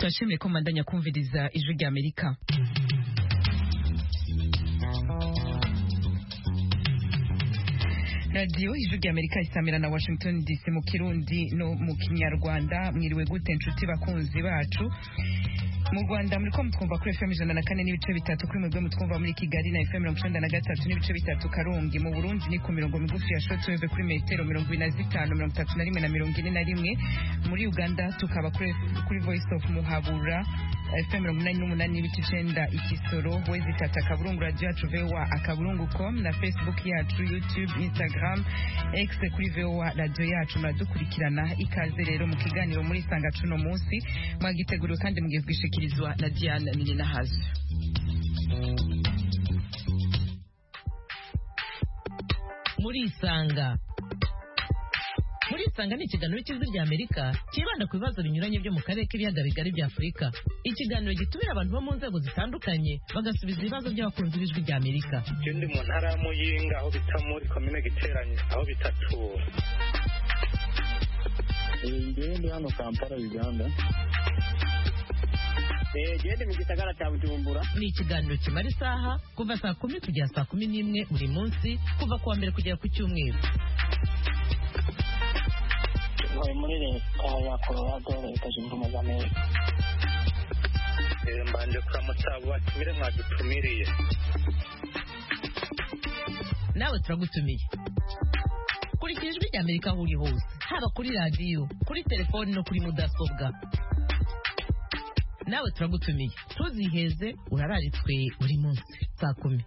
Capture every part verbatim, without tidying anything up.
Turashimye ko mandanya kumviriza ijwi rya Amerika. Radio ijwi rya Amerika isamira na Washington D C mu Kirundi no mu Kinyarwanda. Mwiriwe gute nshuti bakunzi bacu. Mu Rwanda muri ko mutwumva kuri F M ijana na kane n'ibice bitatu, kuri mwebwe mutwumva muri Kigali na F M mirongo icenda na gatatu n'ibice bitatu Karongi. Mu Burundi ni ku mirongo migufi ya shortwave kuri metero mirongo ine na zitanu, mirongo itatu na rimwe na mirongo ine na rimwe. Muri Uganda tukaba kuri kuri Voice of Muhabura F M mirongo inani n'umunani n'ibice icenda Ikisoro, Wezi Tata Kaburungu, Radio yacu V O A akaburungu com na Facebook yacu, YouTube, Instagram, X kuri V O A Radio yacu. Muradukurikirana ikaze rero mu kiganiro muri Sanga cuno munsi mwagiteguriwe kandi mugiye kwishikirizwa na Diane Nini Hazu. Muri Sanga Muri Sanga ni ikiganiro cy'ijwi rya Amerika kibanda ku bibazo binyuranye byo mu karere k'ibiyaga bigari bya Afurika. Ikiganiro gitumira abantu bo mu nzego zitandukanye bagasubiza ibibazo by'abakunzi b'ijwi rya Amerika. Ndi mu ntara ya Muyinga aho bita muri komine Giteranye aho bitatura. Ndi hano Kampala, Uganda. Eh, gende mu gisagara cya Bujumbura. Ni ikiganiro kimara isaha kuva saa kumi kugera saa kumi n'imwe buri munsi kuva kuwa mbere kugera ku cyumweru. Tuvuye muri leta ya Colorado, leta zunze ubumwe za Amerika. Eh, mbanje kuramutsa abatumire mwadutumiriye. Nawe turagutumiye. Kurikira ijwi rya Amerika aho uri hose, haba kuri radiyo, kuri telefoni no kuri mudasobwa. Nawe turagutumiye. Tuziheze urararitswe buri munsi saa kumi.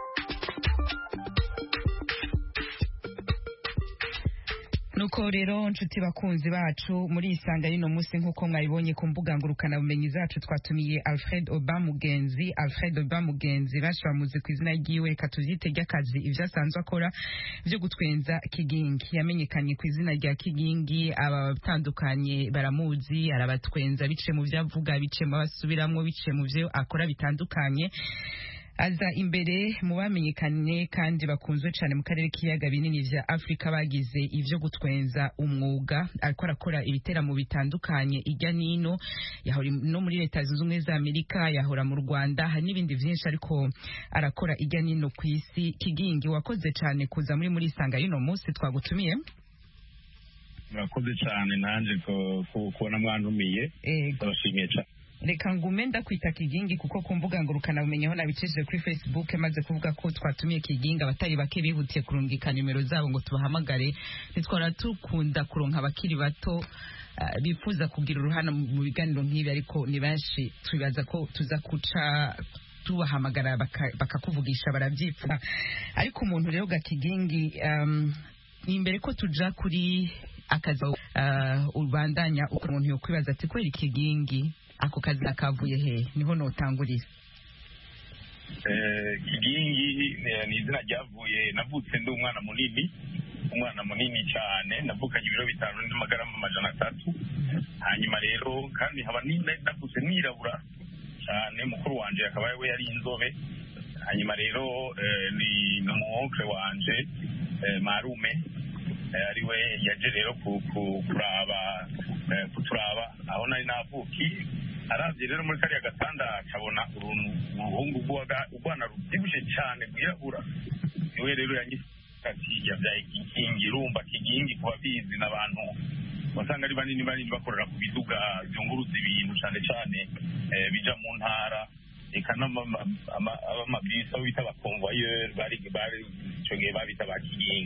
Nuko rero nshuti bakunzi bacu muri Isanga rino munsi nkuko mwayibonye ku mbuga ngurukana bumenyi zacu twatumiye Alfred Obamugenzi. Alfred Obamugenzi bashamuze ku izina ryiwe katuzite ry'akazi ivyo asanzwe akora byo gutwenza Kigingi. Yamenyekanye ku izina rya Kigingi, abatandukanye baramuzi, arabatwenza bice mu byo avuga, bice mu basubiramwo, bice mu byo akora bitandukanye. Aza imbere mu bamenyekanye kandi bakunzwe cyane mu karere k'iyaga binini vya Afrika bagize ivyo gutwenza umwuga. Akora akora ibitera mu bitandukanye ijya nino, yahora no muri leta zunze ubumwe za Amerika, yahora mu Rwanda, hari n'ibindi vyinshi ariko arakora ijya nino ku isi. Kigingi, wakoze cyane kuza muri muri Sanga yuno munsi twagutumiye. Murakoze cyane nanje ko kubona mwantumiye. Ndabashimiye cyane. Reka ngume ndakwita Kigingi kuko ku mbuga ngurukana bumenyeho nabicishije kuri Facebook maze kuvuga ko twatumiye Kigingi. Abatari bake bihutiye kurungika nimero zabo ngo tubahamagare. Nitwara tukunda kuronka abakiri bato uh, bifuza kugira uruhana mu biganiro nk'ibi, ariko ni benshi twibaza ko tuza kuca tubahamagara bakakuvugisha baka baravyifuza. Ariko umuntu rero ga Kigingi, um, imbere ko tuja kuri akazi uh, ubandanya umuntu yo kwibaza ati kweri Kigingi ako kazi nakavuye he, niho notangurira. Eh, Kigingi ni izina ryavuye, navutse ndi umwana munini, umwana munini cyane, navukanye ibiro bitanu n'amagarama amajana atatu. Hanyuma rero kandi haba navutse nirabura cyane, mukuru wanje akaba we yari inzobe. Hanyuma rero eh, ni n'umuonkle wanje eh, marume eh, ari we yaje rero kuraba eh, kuturaba aho nari navuki. Aravye rero muri kariya gatanda akabona uruhungu rw'urwana rubyibushe cyane rwirabura. Niwe rero yanyifati yavyaye Kigingi. Urumva Kigingi kuba bizi n'abantu basanga ari banini banini bakorera ku biduga byunguruza ibintu cyane cyane eh, bija mu ntara, eka n'amabisi aho bita abakonvoyeur bari bari ico gihe babita ba Kigingi.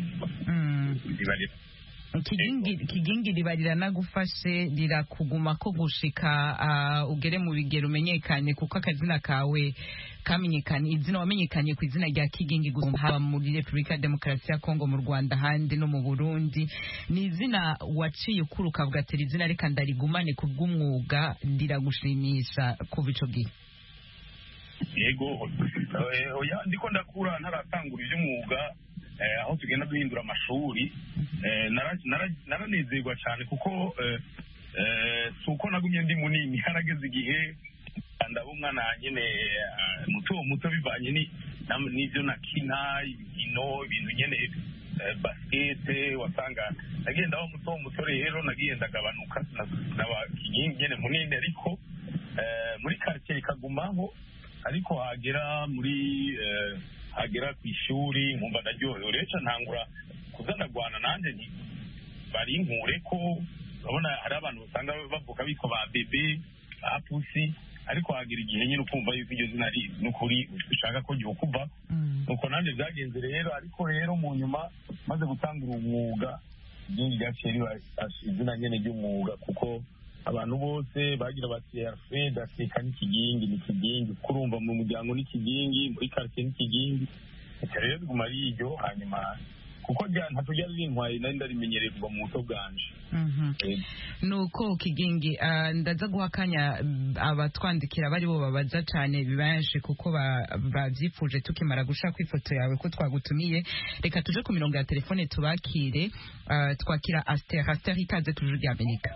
Kigingi Kigingi ribarira nagufashe rirakuguma ko gushika uh, ugere mu bigero umenyekanye kuko akazina kawe kamenyekanye, izina wamenyekanye ku izina rya Kigingi gusa haba muri Republika ya Demokarasi ya Kongo, mu Rwanda handi no mu Burundi. Ni izina waciye ukuruka vuga ati izina reka ndarigumane ku bw'umwuga ndiragushimisha kuva ico gihe. Yego oya ndiko ndakura ntaratangura iby'umwuga. Eh, aho tugenda duhindura amashuri eh, naranezerwa cyane kuko eh, eh, suko nagumye ndi munini, harageze igihe ndaba umwana nyene uh, muto muto bivanye ni n'ivyo nakina ibino ibintu nyene eh, basket wasanga nagenda aho muto muto rero nagiye ndagabanuka n'aba Kigingi nyene munini, ariko muri quartier ikagumaho ariko hagera muri hagera ku ishuri nkumva ndaryohewe rero ntangura kuzanagwana nanjye nti bari nkure ko urabona hari abantu usanga bavuga biko ba bebe ba pusi ariko hagira igihe nyine ukumva yuko iryo zina ari n'ukuri ushaka ko gihe kuva nuko nanjye byagenze rero ariko rero mu nyuma maze gutangura umwuga byinshi byaciye riba izina nyene ry'umwuga kuko abantu bose bagira bati Alfred aseka n'ikigingi n'ikigingi kurumva mu muryango n'ikigingi muri quartier n'ikigingi rero biguma ari iryo hanyuma kuko ntatujya rintwaye nari ndarimenyereye kuva mu buto bwanje nuko kigingi ndaza guhakanya abatwandikira bari bo babaza cyane bibaje kuko bavyifuje tukimara gushaka ifoto yawe ko twagutumiye reka tuje ku mirongo ya telefone tubakire twakira Aster Aster ikaze ku Ijwi ry'Amerika.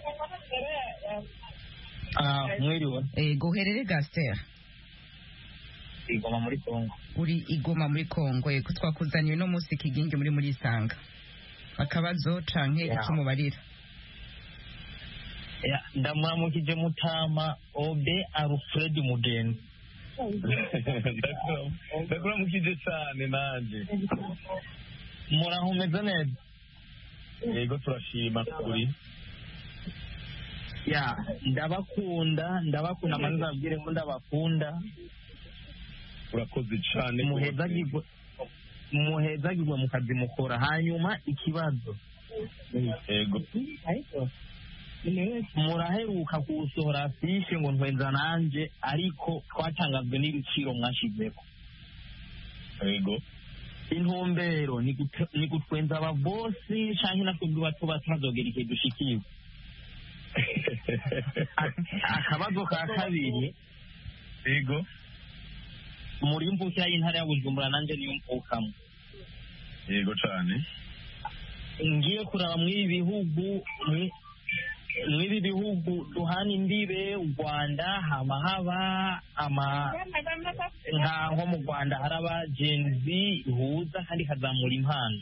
Ah, mwiriwe. Eh, goherere Gaster. Igoma muri Kongo. Uri Igoma muri Kongo, yego twakuzaniye no munsi kigingi muri muri Isanga. Akabazo canke yeah. icyo mubarira. Ya, yeah, ndamwamukije Mutama Obe Alfred Mugenzi. Ndakuramukije cyane nanje. Murahumeze neza. Yego turashima kuri. Ya, ndabakunda, ndabakunda manza abwire ko ndabakunda. Urakoze cyane. Muhezagirwe muhezagirwe mu kazi mukora. Hanyuma ikibazo. Yego. Muraheruka kusohora afishe ngo ntwenza nanje ariko twatangazwe n'ibiciro mwashizeko. Yego. Intumbero ni gutwenza ababosi canke natwe bato batazogera igihe dushikiwe. Akabazo ka kabiri. Yego. Muri mvuka y'intara ya Bujumbura nanje niyo mvukamo. Yego cyane. Ngiye kuraba muri bihugu muri bihugu duhana imbibe u Rwanda hama haba ama nkaho mu Rwanda haraba genzi ihuza kandi kazamura impano.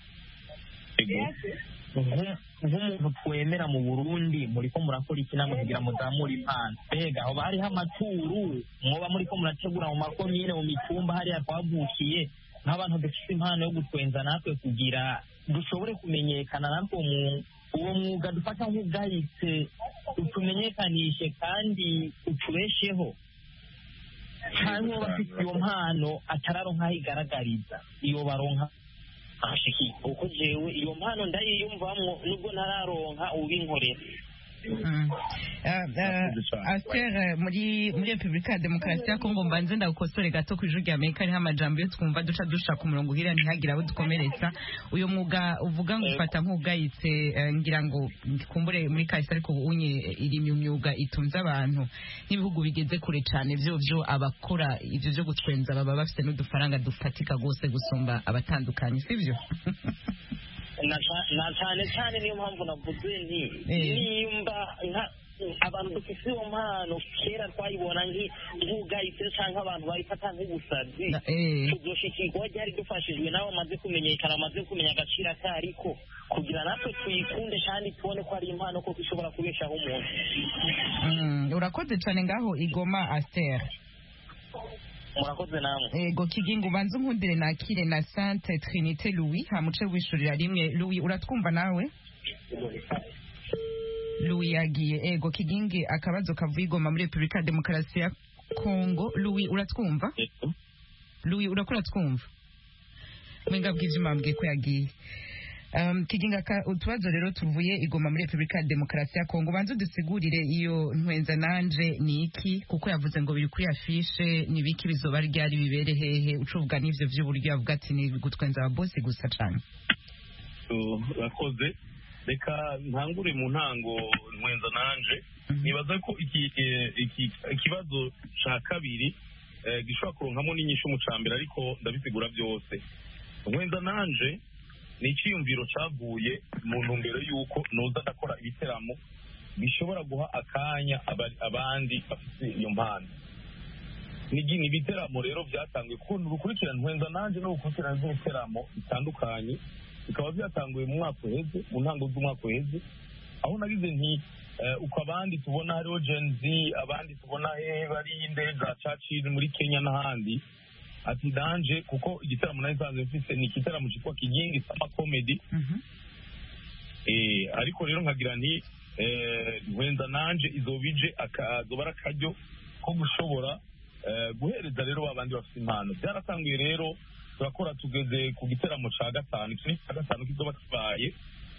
Nk'umuntu twemera mu Burundi muri ko murakora iki namwe kugira muzamure impano mbega aho bariho amaturu mwoba muri ko murategura mu makomine mu mitumba hariya twavukiye nk'abantu dufite impano yo gutwenza natwe kugira dushobore kumenyekana natwe mu uwo mwuga dufata nk'ubwahitse utumenyekanishe kandi utubesheho cyangwa bafite iyo mpano atararonka aho igaragariza iyo baronka ashiki uko jewe iyo mpano ndayiyumvamwo nubwo ntararonka ubinkorera. Aster muri muri Republika ya Demokarasi ya Kongo mbanze ndagukosore gato ku Ijwi ry'Amerika ariho amajambo yo twumva duca dushaka umurongo uhira ntihagira abo dukomeretsa uyu mwuga uvuga ngo ufata nk'ubwahitse ngira ngo kumbure muri kahise ariko unye iri myuga itunze abantu n'ibihugu bigeze kure cyane byo byo abakora ivyo byo gutwenza baba bafite n'udufaranga dufatika gose gusumba abatandukanye sivyo? na cyane cyane niyo mpamvu navuze nti nimba abantu dufite iyo mpano kera twayibona nk'ubwahitse cyangwa abantu bayifata nk'ubusazi tuzoshikirwa ryari dufashijwe nabo bamaze kumenyekana bamaze kumenya agaciro kariko kugira natwe tuyikunde kandi tubone ko ari impano ko ishobora kubeshaho umuntu. Urakoze cyane ngaho Igoma Aster. Murakoze namwe. Ego kigingo banze nkundire nakire na Sainte Trinité Louis hamuce wishurira rimwe. Louis uratwumva nawe? Louis yagiye. Ego kigingi akabazo kavuye Igoma muri Republika ya Demokarasi ya Kongo. Louis uratwumva? Louis urakora twumva? Mwenga bw'ijimambwe ko yagiye. Um, kiginga ka utubazo rero tuvuye Igoma muri Republika ya Demokarasi ya Kongo banze dusigurire iyo ntwenza nanje ni iki kuko yavuze ngo biri kuri afishe ni biki bizoba ryari bibere hehe ucuvuga n'ivyo vy'uburyo yavuga ati ni gutwenza ababosi gusa cyane. Urakoze reka ntangure mu ntango ntwenza nanje nibaza ko iki ikibazo ca kabiri gishobora kuronkamo n'inyishu mu cambere ariko ndabisigura byose. Ntwenza nanje ni icyiyumviro cyavuye mu ntumbero y'uko noza ndakora ibiteramo bishobora guha akanya abandi bafite iyo mpano. Ni ibiteramo rero byatanguye kuko urukurikirane ntwenza nanjye no gukurikirana z'ibiteramo bitandukanye bikaba byatanguye mu mwaka uheze mu ntango z'umwaka uheze aho nagize nti uko abandi tubona hariho Gen Z, abandi tubona he bari inde za Churchill muri Kenya n'ahandi, ati danje kuko igitaramo nayo sanze mfise ni igitaramo cyitwa Kigingi Sama Comedy. eh ariko rero nkagira nti eh wenza nanje izobije akazobara akaryo ko gushobora guhereza rero babandi bafite impano. Byaratanguye rero turakora tugeze ku giteramo ca gatanu, iki ca gatanu kizoba kibaye.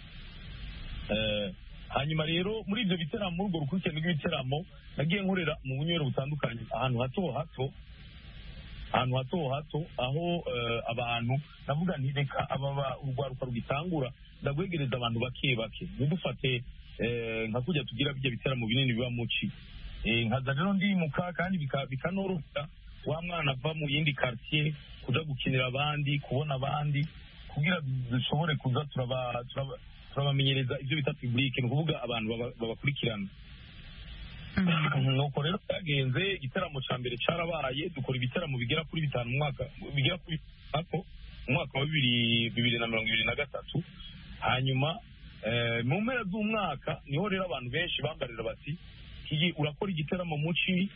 eh hanyuma rero muri ibyo biteramo, urwo rukurikirane rw'ibiteramo nagiye nkorera mu bunywero butandukanye, ahantu hato hato ahantu hato hato aho abantu navuga nti reka aba urwaruka rugitangura ndagwegereza abantu bake bake, ntidufate nka kujya tugira bijya biteramo binini biba muci. nkaza rero ndimuka kandi bikanoroha wa mwana ava mu yindi quartier kuja gukinira abandi, kubona abandi, kugira dushobore kuza turaba turabamenyereza ibyo bita public, ni ukuvuga abantu babakurikirana. nuko rero byagenze, igitaramo ca mbere carabaye, dukora ibiteramo bigera kuri bitanu mu mwaka bigera kuri ako mu mwaka wa bibiri bibiri na mirongo ibiri na gatatu. hanyuma mu mpera z'umwaka niho rero abantu benshi bambarira bati kigi urakora igiteramo muci,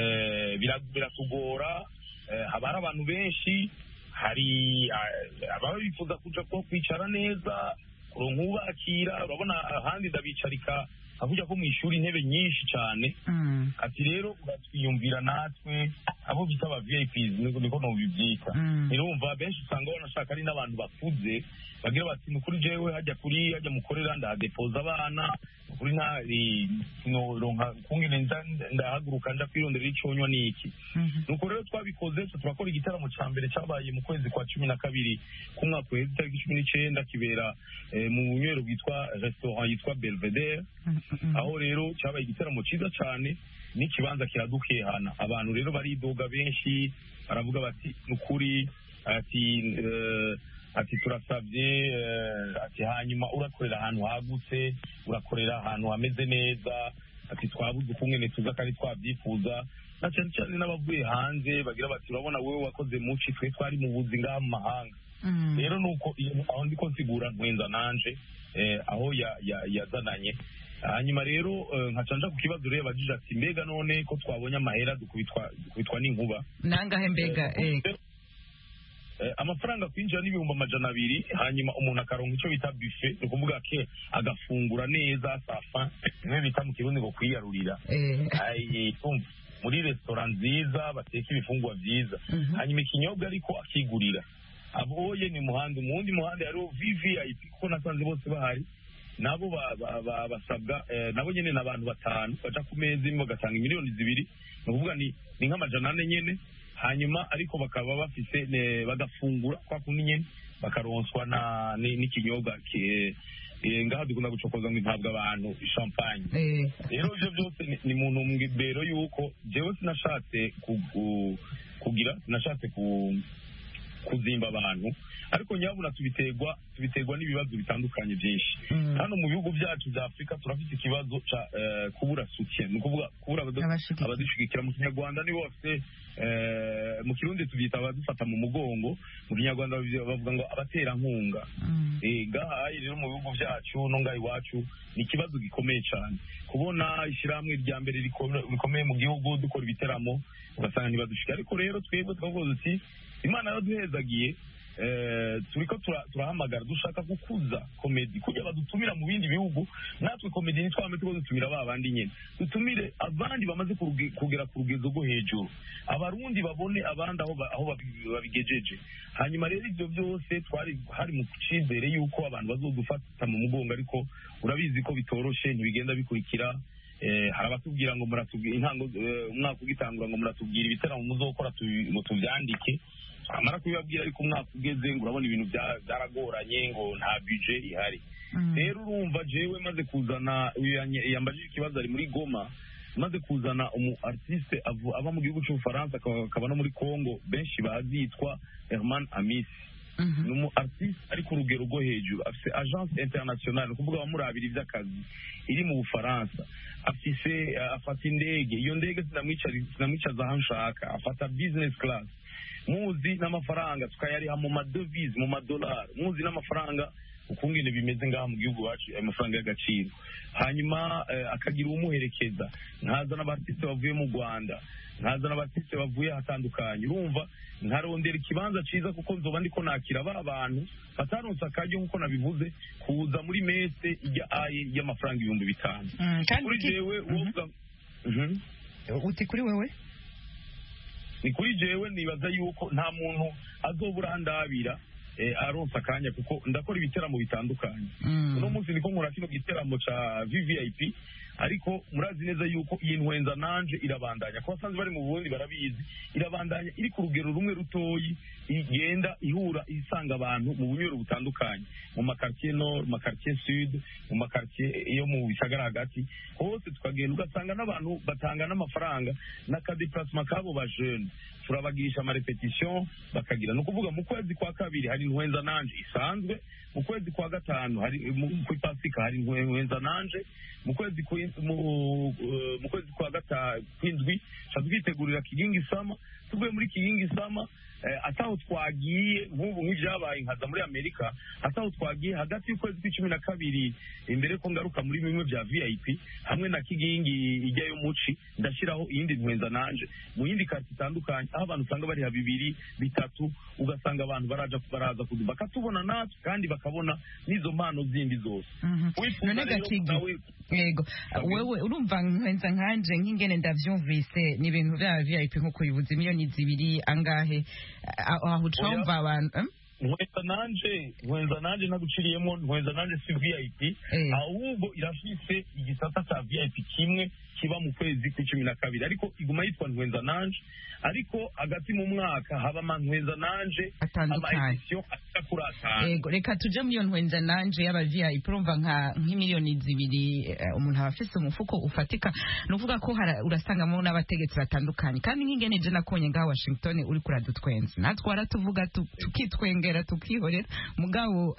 biratugora, haba hari abantu benshi, hari ababa bifuza kuja ko kwicara neza, kuronka ubakira, urabona ahandi ndabicarika avuga ko mu ishuri intebe nyinshi cyane. ati rero uratwiyumvira natwe abo bita aba V I Ps, niko nobibyita. irumva benshi usanga banashaka ari n'abantu bakuze bagira bati ni kuri jewe hajya kuri hajya mukorera ndadepoza abana kuri nta no ronka kungene ndahaguruka nda kwirondera iconywa niki. nuko rero twabikoze turakora igitaramo ca mbere cabaye mu kwezi kwa cumi na kabiri ku mwaka w'ezi tariki cumi n'icenda kibera mu bunywero bwitwa restaurant yitwa Belvedere. aho rero cyabaye igitaramo cyiza cyane, n'ikibanza kiradukehana, abantu rero baridoga benshi baravuga bati nukuri ati ati turasabye ati hanyuma urakorera ahantu hagutse, urakorera ahantu hameze neza, ati twabuze ukungene tuza kandi twabyifuza, na cyane cyane n'abavuye hanze bagira bati urabona wewe wakoze muci, twe twari mu buzi ngaha mu mahanga. rero nuko aho ndiko nsigura ntwenza nanje aho yazananye. hanyuma rero nkacanja ku kibazo rero bagije ati mbega none ko twabonye amahera dukubitwa dukubitwa n'inkuba nangahe mbega eh amafaranga kwinjira n'ibihumbi amajana abiri, hanyuma umuntu akaronka icyo bita buffet, ni ukuvuga ke agafungura neza safa, niwe bita mu kirundi ngo kwiyarurira. Ayi muri restaurant nziza bateka ibifungwa byiza. hanyuma ikinyobwa ariko akigurira. aboye ni muhanda umundi muhanda hariho V V I P kuko nasanze bose bahari, nabo basabwa nabo nyene n'abantu batanu baja ku meza imwe bagatanga miliyoni zibiri, ni ukuvuga ni nk'amajana ane nyene. hanyuma ariko bakaba bafise bagafungura kwa kundi nyene bakaronswa na n'ikinyobwa ngaha dukunda gucokoza ngo impabwa abantu champagne. rero ivyo byose ni muntu mbero yuko jewe sinashatse kugira sinashatse kuzimba abantu, ariko nyabuna tubiterwa tubiterwa n'ibibazo bitandukanye byinshi. hano mu bihugu byacu bya Afrika turafite ikibazo ca kubura soutien, ni ukuvuga kubura abadushigikira. mu Kinyarwanda ni bose mu Kirundi tubyita abadufata mu mugongo, mu Kinyarwanda bavuga ngo abaterankunga. ngaha rero mu bihugu byacu no ngaha iwacu ni ikibazo gikomeye cyane, kubona ishyirahamwe rya mbere rikomeye mu gihugu dukora ibiteramo ugasanga ntibadushika. ariko rero twebwe twavuze uti Imana yaduhezagiye, turiko turahamagara dushaka gukuza komedi kugira badutumira mu bindi bihugu, natwe komedi nitwame tuko dutumira ba bandi nyene, dutumire abandi bamaze kugera ku rugezo rwo hejuru, abarundi babone abandi aho aho babigejeje. hanyuma rero ibyo byose twari hari mu cizere yuko abantu bazodufata mu mugongo, ariko urabizi ko bitoroshe, ntibigenda bikurikira. hari abatubwira ngo muratubwira intango umwaka ugitangura ngo muratubwira ibitaramo muzokora ngo tubyandike, amara kubibabwira ariko umwaka ugeze ngo urabona ibintu byaragoranye, ngo nta budget ihari. rero urumva jewe maze kuzana yambajije ikibazo ari muri Goma, maze kuzana umu artiste ava mu gihugu cy'Ubufaransa akaba no muri Congo, benshi bazitwa Herman Amis. ni umu artiste ari ku rugero rwo hejuru, afise agence internationale, kuvuga bamurabira ivy'akazi iri mu Bufaransa, afise afata indege, iyo ndege sinamwicaza aho nshaka, afata business class, muzi n'amafaranga tukayariha mu madevise mu madolari, muzi n'amafaranga ukungene bimeze ngaha mu gihugu wacu amafaranga y'agaciro hanyuma akagira umuherekeza nkaza n'abartiste bavuye mu Rwanda nkaza n'abartiste bavuye hatandukanye urumva nkarondera ikibanza ciza kuko nzoba ndiko nakira ba bantu bataronse akaryo nkuko nabivuze kuza muri mese ijya aye y'amafaranga ibihumbi bitanu kuri jewe wovuga uti kuri wewe ni kuri jewe nibaza yuko nta muntu azobura ndabira aronsa akanya kuko ndakora ibiteramo bitandukanye uno munsi niko nkora kino giteramo ca V V I P ariko murazi neza yuko iyi ntwenza nanje irabandanya ko basanzwe bari mu Burundi barabizi irabandanya iri ku rugero rumwe rutoyi igenda ihura isanga abantu mu bunywero butandukanye mu makartier nord mu makartier sud mu makartier yo mu bisagara hagati hose tukagenda ugasanga n'abantu batanga n'amafaranga n'akadeplacement kabo ba jeune turabagirisha ama repetition bakagira no kuvuga mu kwezi kwa kabiri hari ntwenza nanje isanzwe mu kwezi kwa gatanu hari ku Pasika hari ntwenza nanje mu kwezi mu kwezi kwa gatanu kwindwi twitegurira kigingi sama tuvuye muri kigingi sama ataho twagiye nk'ubu nk'ibyabaye nkaza muri Amerika ataho twagiye hagati y'ukwezi kw'icumi na kabiri imbere ko ngaruka muri bimwe bya V I P hamwe na kigingi ijyayo muci ndashiraho iyindi ntwenza nanje mu yindi kati itandukanye aho abantu usanga bari ha bibiri bitatu ugasanga abantu baraja baraza kuduba bakatubona natwe kandi bakabona n'izo mpano zindi zose none gakigi yego wewe urumva ntwenza nkanje nk'ingene ndavyumvise ni ibintu bya V I P nkuko bivuze miliyoni zibiri angahe aho ucumva abantu ntwenza nanje ntwenza nanje naguciriyemo ntwenza nanje si V I P ahubwo irafise igisata ca V I P kimwe kiba mu kwezi kw'icumi na kabiri ariko iguma yitwa ntwenza nanje ariko hagati mu mwaka haba amantwenza nanje atandukanye yego reka tuje muri iyo ntwenza nanje y'aba V I P urumva nka nk'imiliyoni zibiri umuntu aba afise umufuko ufatika ni ukuvuga ko urasangamo n'abategetsi batandukanye kandi nk'ingene je nakonye ngaha Washington uri kuradutwenza natwe waratuvuga tukitwengera tukihorera mugabo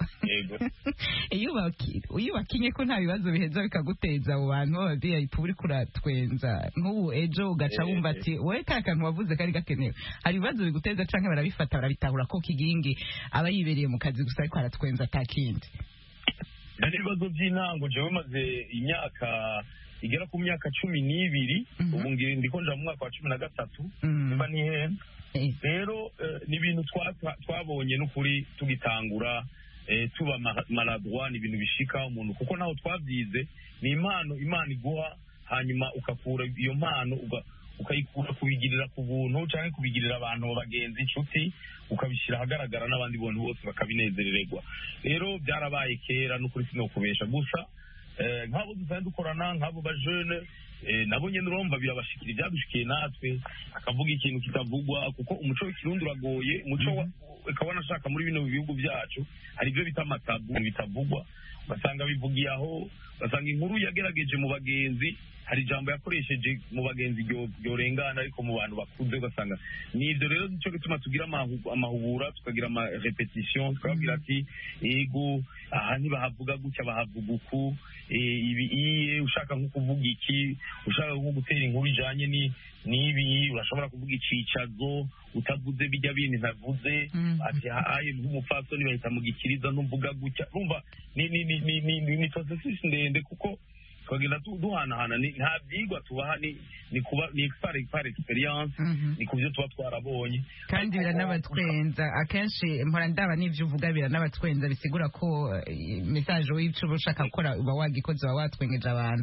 iyo bakinye ko nta bibazo biheza bikaguteza abo bantu b'aba V I P uri kuratwenza nk'ubu ejo ugaca wumva ati wowe ka kantu wavuze kari gakenewe hari ibibazo biguteza canke barabifata barabitahura ko kigingi aba yibereye mu kazi gusa ariko aratwenza atakindi nari ibibazo by'intango jewe maze imyaka igera ku myaka cumi n'ibiri ubu ngiye ndiko nja mu mwaka wa cumi na gatatu mba nihenda rero ni ibintu twabonye n'ukuri tugitangura tuba maladroit ni ibintu bishika umuntu kuko naho twabyize ni impano imana iguha hanyuma ukakura iyo mpano ukayikura kubigirira ku buntu cyangwa kubigirira abantu bagenzi inshuti ukabishyira ahagaragara n'abandi bantu bose bakabinezerererwa rero byarabaye kera n'ukuri sinokubesha gusa nk'abo dusanzwe dukorana nk'abo ba jeune nabo nyene urumva birabashikira ibyadushikiye natwe akavuga ikintu kitavugwa kuko umuco w'ikirundi uragoye umuco ukabona ashaka muri bino bihugu byacu hari ibyo bita amatabu bitavugwa ugasanga bivugiye aho ugasanga inkuru yagerageje mu bagenzi hari ijambo yakoresheje mu bagenzi ryorengana ariko mu bantu bakuze ugasanga nibyo rero nicyo gituma tugira amahubura tukagira ama repetition tukababwira ati ego aha ntibahavuga gutya bahavuga uku ibi iye ushaka nko kuvuga iki ushaka nko gutera inkuru ijanye ni nibi urashobora kuvuga icicazo utavuze bijya bindi ntavuze ati aye nk'umupfasoni bahita mu gikiriza ntumvuga gutya urumva ni ni ni ni ni processus ndende kuko twagenda duhanahana nta byigwa tubaha ni ni kuba ni par experience ni kubyo tuba twarabonye kandi biranabatwenza akenshi mpora ndaba n'ivyo uvuga biranabatwenza bisigura ko message w'ico ushaka gukora uba wagikoze wa watwengeje abantu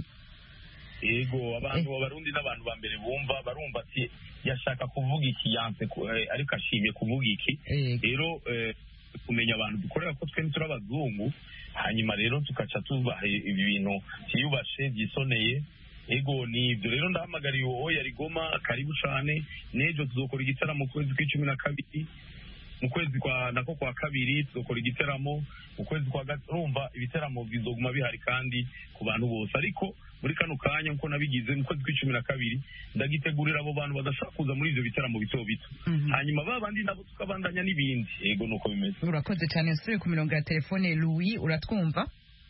ego abantu b'abarundi n'abantu ba mbere bumva barumva ati yashaka kuvuga iki yanse ariko ashimye kuvuga iki rero kumenya abantu dukorera ko twe turabazungu hanyuma rero tukaca tubaha ibi bintu cyiyubashe byisoneye ego ni ibyo rero ndahamagariye uwo yari Goma karibu cyane n'ejo tuzokora igitaramo mu kwezi kw'icumi na kabiri mu kwezi kwa nako kwa kabiri tuzokora igitaramo mu kwezi kwa gatatu urumva ibiteramo bizoguma bihari kandi ku bantu bose ariko muri kano kanya nko nabigize mu kwezi kw'icumi na kabiri ndagitegurira abo bantu badashaka kuza muri ivyo bitaramo bito bito hanyuma babandi nabo tukabandanya n'ibindi yego nuko bimeze urakoze cyane nsubire ku mirongo ya telefone Louis uratwumva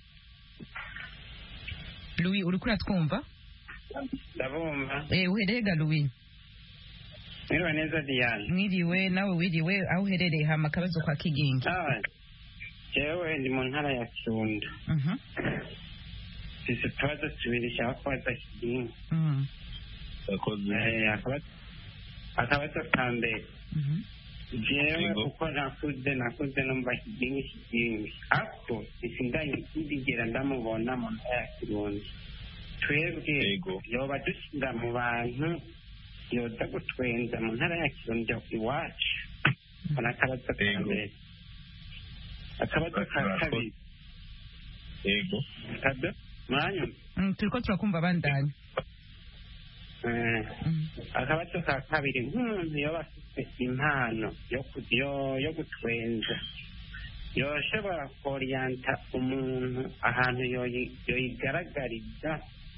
Louis uri kuratwumva ndabumva eh uherega Louis Mwiriwe neza Diane mwiriwe nawe wiriwe aho uherereye hama kabazo kwa kigingi ah jewe ndi mu ntara ya kirundo Mhm. mfise utubazo tubiri nshaka kubaza kigingi Mhm. yakoze Eh, akaba- akabazo ka mbere Mhm. jewe Yego. uko nakuze nakuze numva kigingi kigingi ako isindanye ndigera ndamubona mu ntara ya kirundo twebwe Yego. yoba dushyira mu bantu yoza gutwenza mu ntara ya kirundo iwacu mbona akabazo ka Yego. mbere akabazo ka Murakoze. kabiri yego kado mwanya Mm, turiko turakumva bandanye. Eh, Mhm. akabazo ka kabiri nk'umuntu yoba afite impano yo ku- yo- yo gutwenza yoshobora koriyanta umuntu ahantu yoyi- yoyigaragariza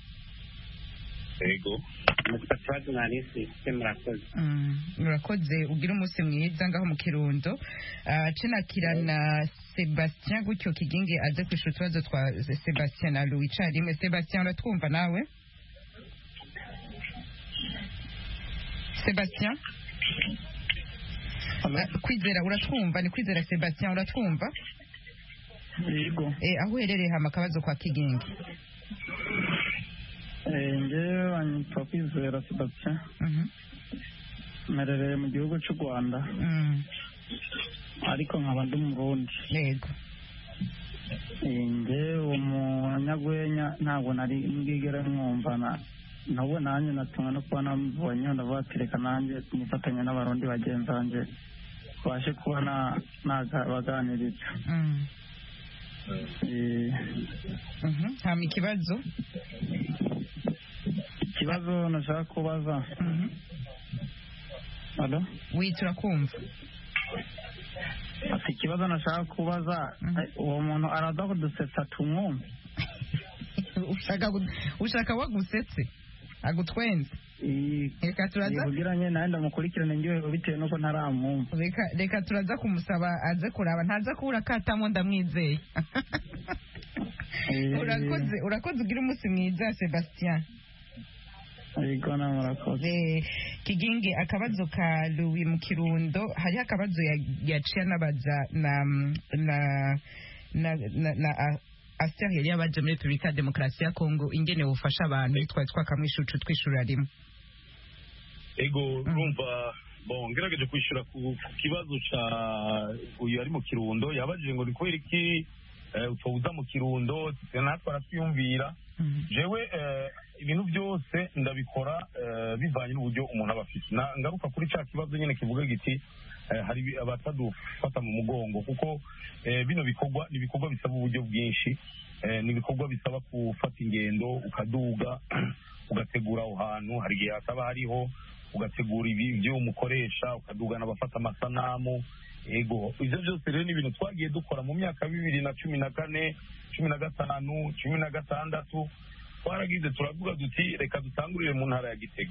yego mutwa kibazo nari mfise murakoze Mm, urakoze ugira umunsi mwiza ngaho mu kirundo. Ah, cenakirana Sebastien gutyo kigingi aze kwishura utubazo twa Sebastien na Louis carimwe. Sebastien uratwumva nawe? Sebastien? Ah, kwizera uratwumva? Ni kwizera Sebastien uratwumva? yego Eh, aho uherereye hama akabazo kwa kigingi. Eh, njyewe banyitwa kwizera Sebastien Mhm. mperereye mu gihugu cy'u Rwanda Mm, ariko nkaba ndi umurundi yego. Eh, njyewe uwo munyagwenya ntabwo nari mbwigere mwumva na nabo nanjye natumwe no kuba namubonye ndavuga ati reka nanjye nifatanya n'abarundi bagenzi banjye babashe kuba na- nabaganiriza Mm. Eh, Mhm. Hama ikibazo? ikibazo nashaka kubaza Mhm. alo Oui, turakumva. ati ikibazo nashaka kubaza Mhm. eh, uwo muntu araza kudusetsa tumwumve ushaka gu- ushaka wagusetse agutwenze Eh, reka turaza kugira nye nawe ndamukurikirane njyewe bitewe nuko ntaramwumva reka reka turaza kumusaba aze kuraba ntaza kubura katamo ndamwizeye Eh, urakoze urakoze ugira umunsi mwiza Sebastien. yego nawe murakoze Eh, kigingi akabazo ka Louis mu kirundo hariho akabazo ya- yaciye anabaza na na na na, na a- Aster yari yabaje muri Repubulika ya Demokarasi ya Kongo ingene bufasha abantu twari twakamwishucu twishura rimwe. ego urumva bon ngerageje kwishyura ku ku kibazo ca uyu ari mu kirundo yabajije ngo ni kubera iki eh, utobuza mu kirundo natwe aratwiyumvira Mhm. jewe eh, ibintu byose ndabikora eh, bivanye n'uburyo umuntu aba afite Na- ngaruka kuri ca kibazo nyine kivuga giti eh, hari ibi- abatadufata mu mugongo kuko eh, bino bikorwa ni ibikorwa bisaba uburyo bwinshi eh, ni ibikorwa bisaba gufata ingendo ukaduga ugategura aho hantu hari igihe hataba hariho ugategura ibi ibyo umukoresha ukadugana abafata amasanamu ego ibyo byose rero ni ibintu twagiye dukora mu myaka bibiri na cumi na kane cumi na gatanu cumi na gatandatu twaragize turavuga duti reka dutangurire mu ntara ya Gitega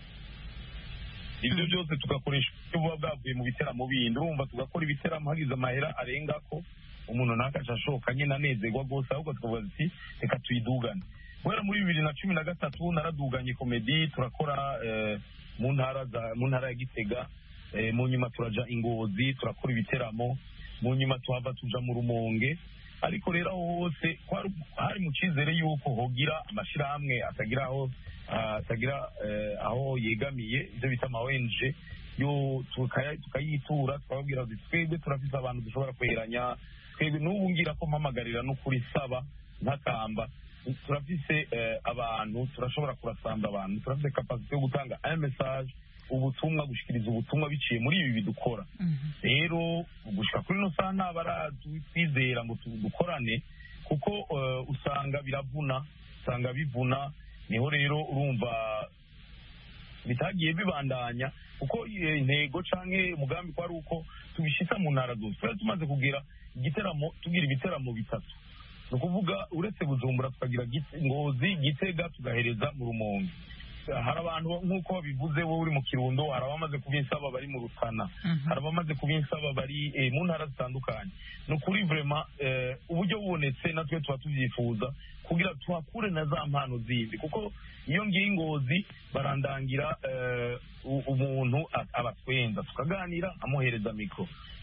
ibyo byose tugakoresha uburyo buba bwavuye mu biteramo bindi urumva tugakora ibiteramo hagize amahera arenga ko umuntu ntakaca ashoka nyine anezerwa rwose ahubwo tukavuga duti reka tuyidugane guhera muri bibiri na cumi na gatatu naraduganye komedi turakora eh, mu ntara za mu ntara ya Gitega eh, mu nyuma turaja Ingozi turakora ibiteramo mu nyuma tuhava tuja mu Rumonge ariko rero aho hose kwari- hari mu cyizere yuko hogira amashirahamwe atagira aho ah, atagira eh, aho yegamiye ibyo bita ama O N G yo tukaya- tukayitura twababwira duti twebwe turafise abantu dushobora kwegeranya twebwe n'ubu ngira ko mpamagarira no kuri saba ntakamba turafise eh, abantu turashobora kurasamba abantu turafise kapasite yo gutanga un message ubutumwa gushikiriza ubutumwa biciye muri ibi bidukora rero gushika kuri no saa nta baratwizera ngo tu- dukorane kuko eh, usanga biravuna usanga bivuna niho rero urumva bitagiye bibandanya kuko eh, intego canke umugambi ko ari uko tubishitsa mu ntara zose twari tumaze kugira igiteramo tugira ibiteramo bitatu ni ukuvuga uretse Bujumbura tukagira Gite- Ngozi Gitega tugahereza mu Rumonge hari abantu nk'uko babivuze wowe uri mu Kirundo hari abamaze kubinsaba bari mu Rutana hari abamaze kubinsaba bari eh, mu ntara zitandukanye ni ukuri vraiment eh, uburyo bubonetse natwe tuba tubyifuza kugira tuhakure na za mpano zindi kuko iyo ngiye Ngozi barandangira eh, u- umuntu a- abatwenza tukaganira amuhereza mikro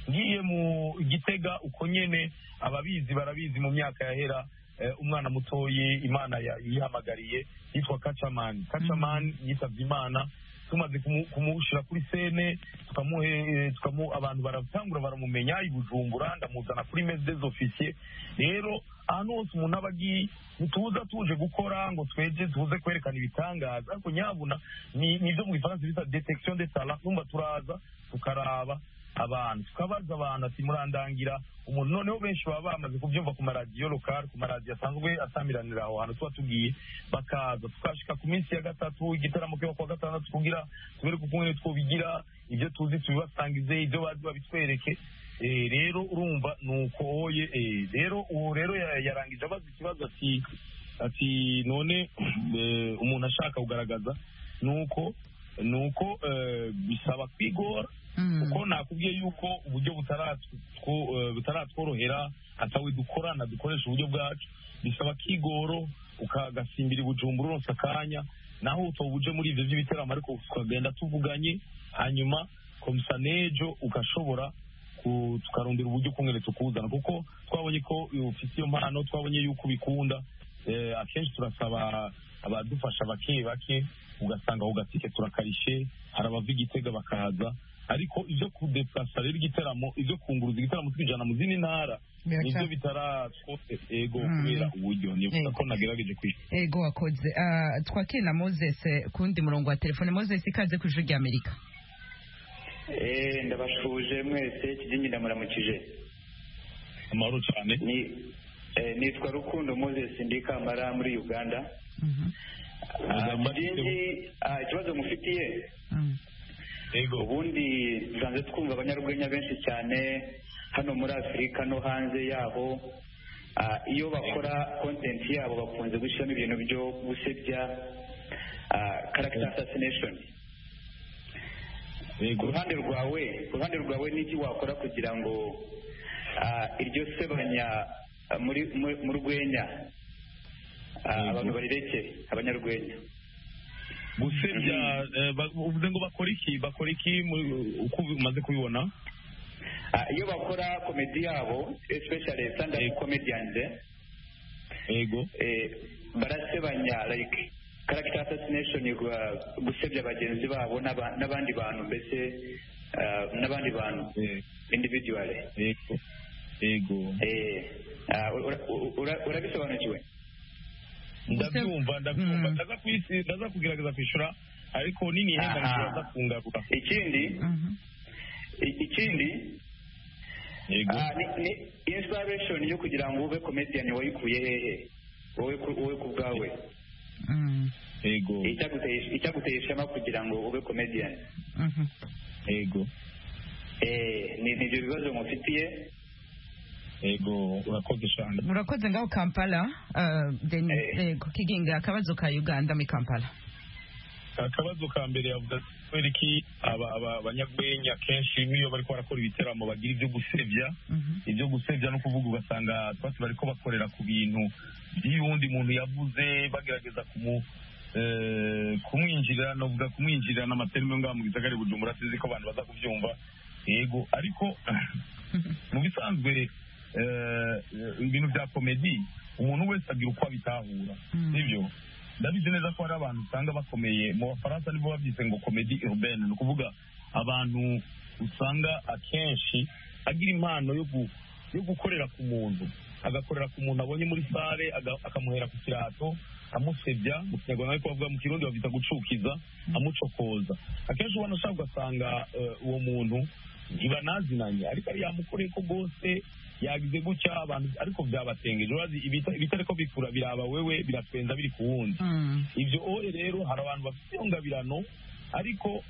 ngiye mu Gitega uko nyene ababizi barabizi mu myaka yahera umwana mutoyi Imana yihamagariye yitwa Kacamani Kacamani yitavye Imana tumaze kumushira kuri sene tukamuhe tukamu abantu baratangura baramumenya i Bujumbura ndamuzana kuri messe des officiers rero ahantu hose umuntu abagiye ntituza tuje gukora ngo tweje tuze kwerekana ibitangaza ariko nyabuna ni nivyo mu Gifaransa bita detection des talents numva turaza tukaraba abantu tukabaza abantu ati murandangira umuntu noneho benshi baba bamaze kubyumva ku maradiyo lokal ku maradiyo asanzwe asamiranira aho hantu tuba tugiye bakaza tukashika ku minsi ya gatatu igitaramo kiba kwa gatandatu kugira tubereke ukuntu twobigira ibyo tuzi tubibasangize ibyo bazi babitwereke rero urumva nuko oye rero uwo rero yarangije abaza ikibazo ati ati none umuntu ashaka kugaragaza nuko nuko bisaba kwigora kuko nakubwiye yuko uburyo butaratworohera atawe dukorana dukoresha uburyo bwacu bisaba kigoro ukagasimbira Bujumbura uronse akanya naho utobuje muri ivyo vy'ibiteramo ariko tukagenda tuvuganye hanyuma komisa nejo ukashobora tukarondera uburyo kumwere tukuzana kuko twabonye ko ufite iyo mpano twabonye yuko ubikunda akenshi turasaba abadufasha bake bake ugasanga aho gatike turakarishe hari abava Igitega bakaza ariko ivyo kudeplasa rero igiteramo ivyo kunguruza igiteramo twijana mu zindi ntara nivyo bitaratwote ego kubera uburyo nibuka ko nagerageje kwisha ego wakoze twakire na Moses kundi murongo wa telefone. Moses ikaze ku ijwi rya Amerika. eh ndabashuje mwese kijingi ndamuramukije amahoro cyane ni eh nitwa Rukundo Moses ndikamara muri Uganda. mhm ah ikibazo mufitiye ego ubundi tusanze twumva abanyarwenya benshi cyane hano muri Afurika no hanze yaho iyo bakora content yabo bakunze gushyiramo ibintu byo gusebya character assassination. ku ruhande rwawe ku ruhande rwawe n'iki wakora kugira ngo iryo sebanya muri mu rwenya abantu barireke abanyarwenya gusebya uvuze ngo bakora iki bakora iki uko umaze kubibona iyo bakora komedi yabo especially stand up comedians ego barasebanya like character assassination gusebya bagenzi babo n'abandi bantu mbese n'abandi bantu individually ego ego urabisobanukiwe ndabyumva ndabyumva ndaza kwisi ndaza kugerageza kwishura ariko nini henda ndaza kungaruka ikindi ikindi yego ni inspiration yo kugira ngo ube comedian wayikuye hehe wowe wowe kubgawe yego icyaguteye icyaguteye ishema kugira ngo ube comedian yego eh ni nibyo bibazo mufitiye ego urakoze cyane murakoze ngaho Kampala yego kiginga akabazo ka Uganda mu Kampala. akabazo ka mbere yavuga kwereki aba abanyagwenya kenshi niyo bariko barakora ibiteramo bagira ibyo gusebya ibyo gusebya no kuvuga ugasanga twati bariko bakorera ku bintu by'undi muntu yavuze bagerageza kumu kumwinjira no vuga kumwinjira n'amaterme ngaho mu gisagara Bujumbura sizi ko abantu baza kuvyumva yego ariko mu bisanzwe ibintu bya komedi umuntu wese agira uko abitahura sibyo ndabizi neza ko hari abantu usanga bakomeye mu Bafaransa nibo babyise ngo komedi urbaine ni ukuvuga abantu usanga akenshi agira impano yo yo gukorera ku muntu agakorera ku muntu abonye muri sare akamuhera ku kirato amusebya mu kinyarwanda ariko bavuga mu kirundi babyita gucukiza amucokoza akenshi ubona ushaka ugasanga uwo muntu ntibanazinanye ariko ari yamukoreye ko rwose yagize gutya abantu ariko byabatengeje urazi ibitareko bikura biraba wewe biratwenza biri ku wundi ibyo ore rero hari abantu bafite iyo ngabirano ariko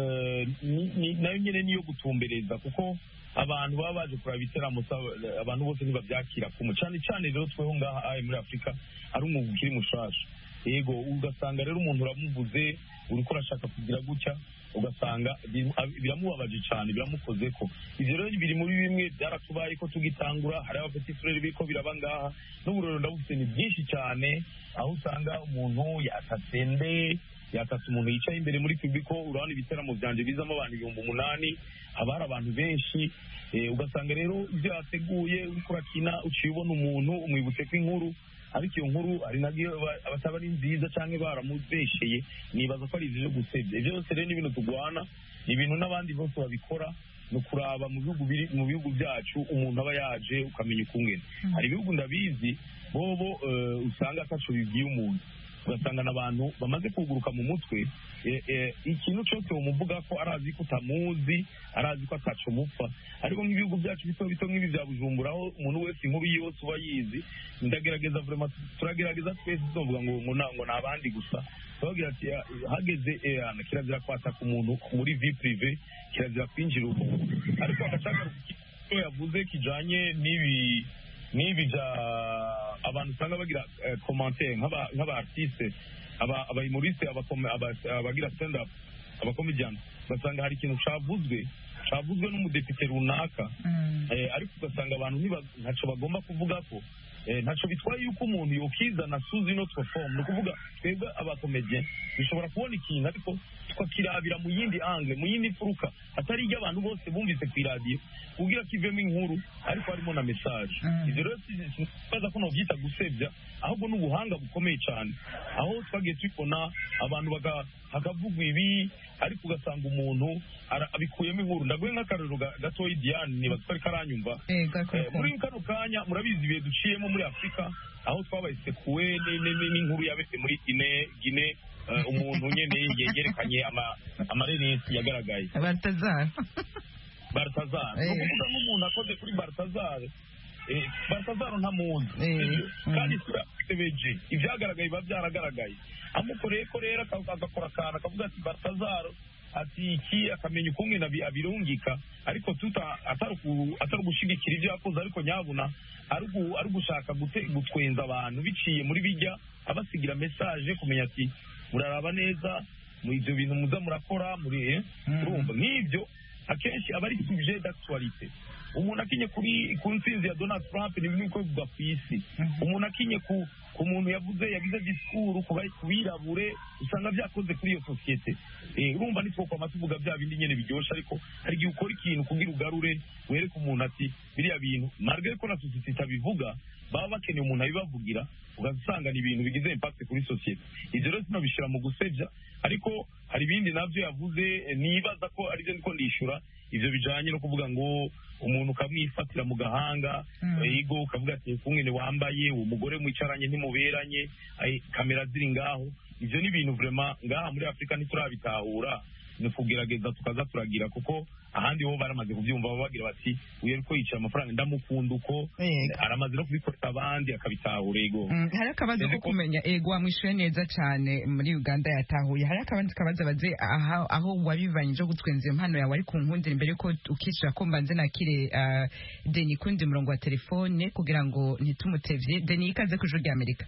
nayo nyine niyo gutumbereza kuko abantu baba baje kuraba ibiteramo abantu bose ntibabyakira kumwe cyane cyane rero tweho ngaha muri Afurika ari umwuga ukiri mushasha yego ugasanga rero umuntu uramuvuze uriko urashaka kugira gutya ugasanga biramubabaje cyane biramukoze ko ivyo rero biri muri bimwe byaratubaye ko tugitangura hari abafite frere biko biraba ngaha n'uburoro ndabufite ni byinshi cyane aho usanga umuntu yatasende yakata umuntu yicaye imbere muri publiko urabona ibiteramo byanje bizamo abantu ibihumbi umunani haba hari abantu benshi ugasanga rero ibyo yateguye uriko urakina uciye ubona umuntu umwibutse ko inkuru ariko iyo nkuru ari nabyo abataba ari nziza cyangwa baramubesheye nibaza ko ari ibyo gusebya ibyo byose rero ni ibintu tugwana ni ibintu n'abandi bose babikora ni ukuraba mu bihugu biri mu bihugu byacu umuntu aba yaje ukamenya ukungene hari ibihugu ndabizi bobo usanga ataco bibwiye umuntu ugasanga n'abantu bamaze kuguruka mu mutwe ikintu cyose umuvuga ko arazi ko utamuzi arazi ko ataco mupfa ariko nk'ibihugu byacu bito bito nk'ibi bya Bujumbura aho umuntu wese inkuru yose uba yizi ndagerageza vraiment turagerageza twese tuvuga ngo ngo nabandi gusa twagira ati hageze kirazira kwataka umuntu muri vie privé kirazira kwinjira umuntu ariko agashaka ko yavuze kijanye n'ibi nibi bya abantu usanga bagira commentaire nk'aba nk'aba artiste aba abayimuriste abagira stand up abakomedian basanga hari ikintu cavuzwe cavuzwe n'umudepite runaka ariko ugasanga abantu ntaco bagomba kuvuga ko ntaco bitwaye yuko umuntu yokizana suzi no perform no kuvuga twebwe abakomedian bishobora kubona ikintu ariko tukakirabira mu yindi angle mu yindi furuka atari ijya abantu bose bumvise ku radio kugira kivemo inkuru ariko harimo na message ivyo rero sibaza ko novyita gusebya ahubwo n'ubuhanga bukomeye cyane aho twagiye tubona abantu bakavugwa ibi ariko ugasanga umuntu abikuyemo inkuru ndaguye nk'akarero gatoyi Diane niba twari karanyumva muri kano kanya murabizi ibihe duciyemo muri Afrika aho twabaye sekuwe n'inkuru yabese muri Guinea Guinea umuntu nyene yegerekanye amareresi yagaragaye Baltazar Baltazar no kuvuga n'umuntu akoze kuri Baltazar Baltazar ntamuzi kandi turatebeje ibyagaragaye biba byaragaragaye amukoreye ko rero agakora akana akavuga ati Baltazar ati iki akamenya ukungene abirungika ariko tuta atari gushigikira ibyo yakoze ariko nyabuna ari gushaka gutwenza abantu biciye muri bijya abasigira message kumenya ati muraraba neza mu ivyo bintu muza murakora muri urumva nk'ibyo akenshi aba ari sujet d'actualité umuntu akinye kuri ku nsinzi ya Donald Trump ni bimwe bivuga ku isi umuntu akinye ku ku muntu yavuze yagize discours kubirabure usanga byakoze kuri iyo societe urumva nitwo kwa matuvuga bya bindi nyene biryosha ariko hari gihe ukora ikintu kugira ugarure wereka umuntu ati biriya bintu marge ko na societe itabivuga baba bakeneye umuntu abibavugira ugasanga ni ibintu bigize impact kuri societe ivyo rero sino bishira mu gusebya ariko hari ibindi navyo yavuze nibaza ko ari byo ndiko ndishura ivyo bijanye no kuvuga ngo umuntu ukamwifatira mu gahanga ego ukavuga ati kungene wambaye uwo mugore mwicaranye ntimuberanye kamera ziri ngaho ivyo ni ibintu vraiment ngaha muri Afrika ntiturabitahura ni kugerageza tukaza turagira kuko ahandi bo baramaze kubyumva babagira bati uye ariko yicara amafaranga ndamukunda uko aramaze no kubikorera abandi akabitahura ego hari akabazo ko kumenya ego wamwishuye neza cyane muri Uganda yatahuye hari akabandi kabaza baze aho wabivanye cyo gutwenza impano yawe ari ku nkundira imbere ko ukicira ko mbanze nakire Deni kundi murongo wa telefone kugira ngo ntitumutevye Deni ikaze ku juru ry'Amerika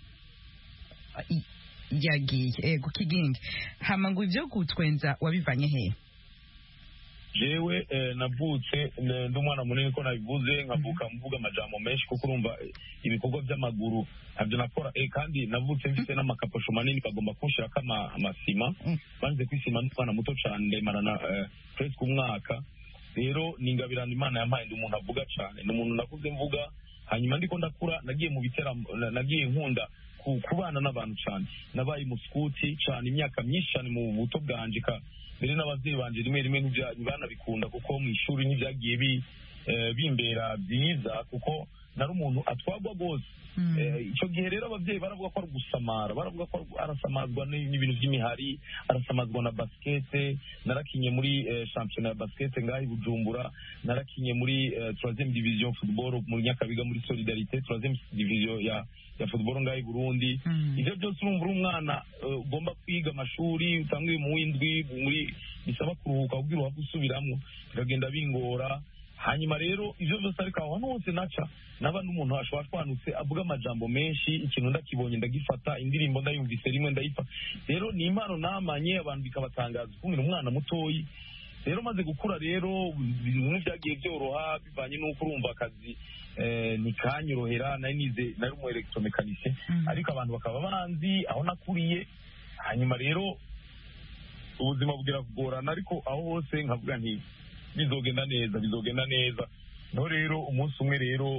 yagiye ego kigingi hama ngo ivyo gutwenza wabivanye he jewe navutse ndi umwana munini ko nabivuze nkavuka mvuga amajambo menshi kuko urumva ibikorwa by'amaguru nabyo nakora kandi navutse mfite n'amakaposho manini kagomba kunshirako amasima banze kwisima n'umwana muto cane ndemarana presque umwaka rero ningabirana Imana yampaye ndi umuntu avuga cane ni umuntu nakuze mvuga hanyuma ndiko ndakura nagiye mu bitera nagiye nkunda kubana n'abantu cyane nabaye muskuti cyane imyaka myinshi cyane mu buto bwanje ka mbere n'abavyeyi banje rimwe rimwe n'ibana bikunda kuko mu ishuri n'ibyagiye bi bimbera byiza kuko nari umuntu atwagwa gose icyo gihe rero abavyeyi baravuga ko ari gusamara baravuga ko arasamazwa n'ibintu by'imihari arasamazwa na basket narakinye muri championnat ya basket ngahi Bujumbura narakinye muri troisième division football mu Nyakabiga muri Solidarité troisième division ya ya football ngahi Burundi ivyo byose urumva umwana ugomba kwiga amashuri utangiye mu windwi muri bisaba kuruhuka kugira uha gusubiramwo biragenda bingora hanyuma rero ivyo byose ariko aho hose naca naba n'umuntu ashobora twanutse avuga amajambo menshi ikintu ndakibonye ndagifata indirimbo ndayumvise rimwe ndayifa rero ni impano namanye abantu bikabatangaza kumwe umwana mutoyi rero maze gukura rero ibintu byagiye byoroha bivanye n'uko urumva akazi nikanyorohera nari nize nari umu electromecanicien ariko abantu bakaba banzi aho nakuriye hanyuma rero ubuzima bugira kugorana ariko aho hose nkavuga nti bizogenda neza bizogenda neza no rero umunsi umwe rero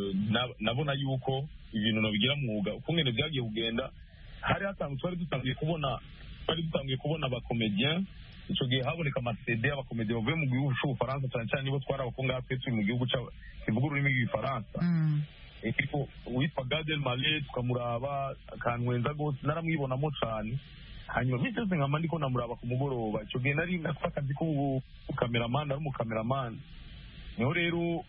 nabona yuko ibintu nabigira mwuga ukungene byagiye kugenda hari hatanzwe twari dutangiye kubona twari dutangiye kubona abakomediens icyo gihe haboneka amasede y'abakomediens bavuye mu gihugu cy'ubufaransa cyane cyane nibo twari abakunga twe turi mu gihugu kivuga ururimi rw'igifaransa ariko uwitwa Gadel Male tukamuraba akantwenza gose naramwibonamo cyane hanyuma bise byose nkama ndiko namuraba ku mugoroba icyo gihe nari nakora akazi k'ubukameramani ari umukameramani niho rero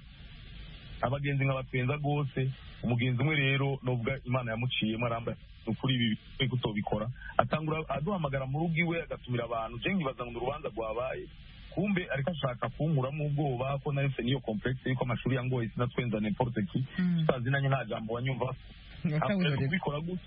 abagenzi nkabatwenza gose umugenzi umwe rero novuga Imana yamuciyemo aramba ukuri ibi kutobikora atangura aduhamagara mu rugo iwe agatumira abantu je nkibaza ngo urubanza rwabaye kumbe ariko ashaka kunkuramo ubwoba ko nari se niyo complexe yuko amashuri yangoye sinatwenza n'importe qui tutazi nanye nta jambo wanyumva kubikora gutyo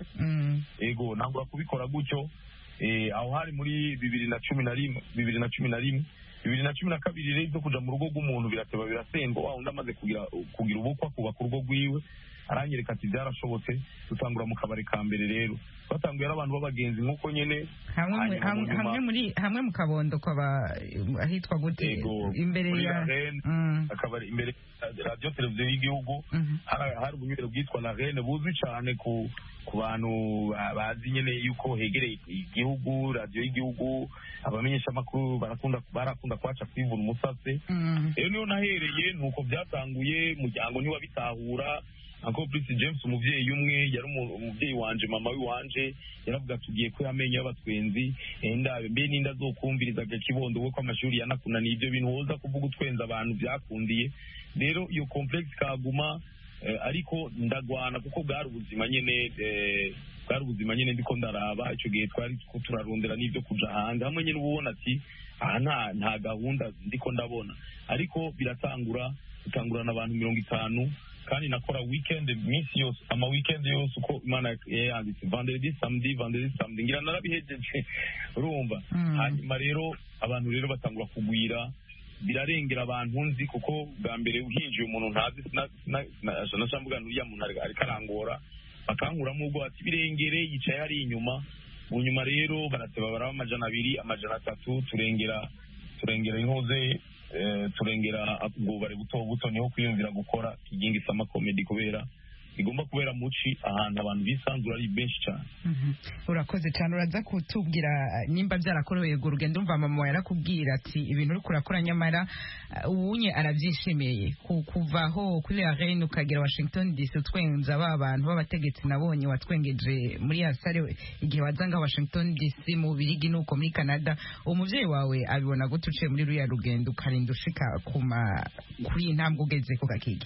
ego nangura kubikora gutyo eh aho hari muri bibiri na cumi na rimwe bibiri na cumi na rimwe bibiri na cumi na kabiri rero zo kuja mu rugo rw'umuntu birateba birasendwa wa undi amaze kugira kugira ubukwa kubaka urugo rwiwe aranyereka ati byarashobotse dutangura mu kabari ka mbere rero batanguye ari abantu b'abagenzi nk'uko nyene hamwe hamwe muri hamwe mu kabondo kwaba ahitwa gute imbere ya akabari imbere radio televiziyo y'igihugu hari ubunywero bwitwa La Reine buzwi cyane ku ku bantu bazi nyene yuko hegereye igihugu radio y'igihugu abamenyesha makuru barakunda barakunda kwaca kwivuna umusatse rero niyo nahereye nuko byatanguye muryango niwa bitahura Uncle Prince James umuvyeyi umwe yari umuvyeyi wanje mama wi wanje yaravuga tugiye ko yamenye y'abatwenzi enda mbe ninda zokumviriza gakibondo we ko amashuri yanakunaniye ibyo bintu woza kuvuga utwenza abantu byakundiye rero iyo complex kaguma eh, ariko ndagwana kuko bwari ubuzima nyene eh, bwari ubuzima nyene ndiko ndaraba icyo gihe twari turarondera n'ibyo kuja hanze hamwe nyene ubona ati aha nta nta gahunda ndiko ndabona ariko biratangura bitangurana abantu mirongo itanu kandi nakora weekend minsi yose ama weekend yose uko Imana yanditse vendredi samedi vendredi samedi ngira narabihejeje urumva hanyuma rero abantu rero batangura kugwira birarengera abantu nzi kuko bwa mbere uhinjiye umuntu ntazi nashambuga n'uriya muntu ariko arangora bakankuramo ubwo ati birengere yicaye hari inyuma mu nyuma rero barateba baraba amajana abiri amajana atatu turengera turengera inkoze turengera ubwubare buto buto niho kwiyumvira gukora kigingi sama comedy kubera igomba kubera muci ahantu abantu bisanzura ari benshi cyane urakoze cyane uraza kutubwira nimba byarakoreye urugendo umva mama yarakubwira ati ibintu uri kurakora nyamara ubunye arabyishimiye kuvaho kuri La Reine ukagera Washington D C twenza ba bantu b'abategetsi nabonye watwengeje muri ya sare igihe wazanga Washington D C mu Birigi nuko muri Canada umuvyeyi wawe abibona gute uciye muri ruya rugendo ukarinda ushika kuma kuri intambwe ugeze ko gakigi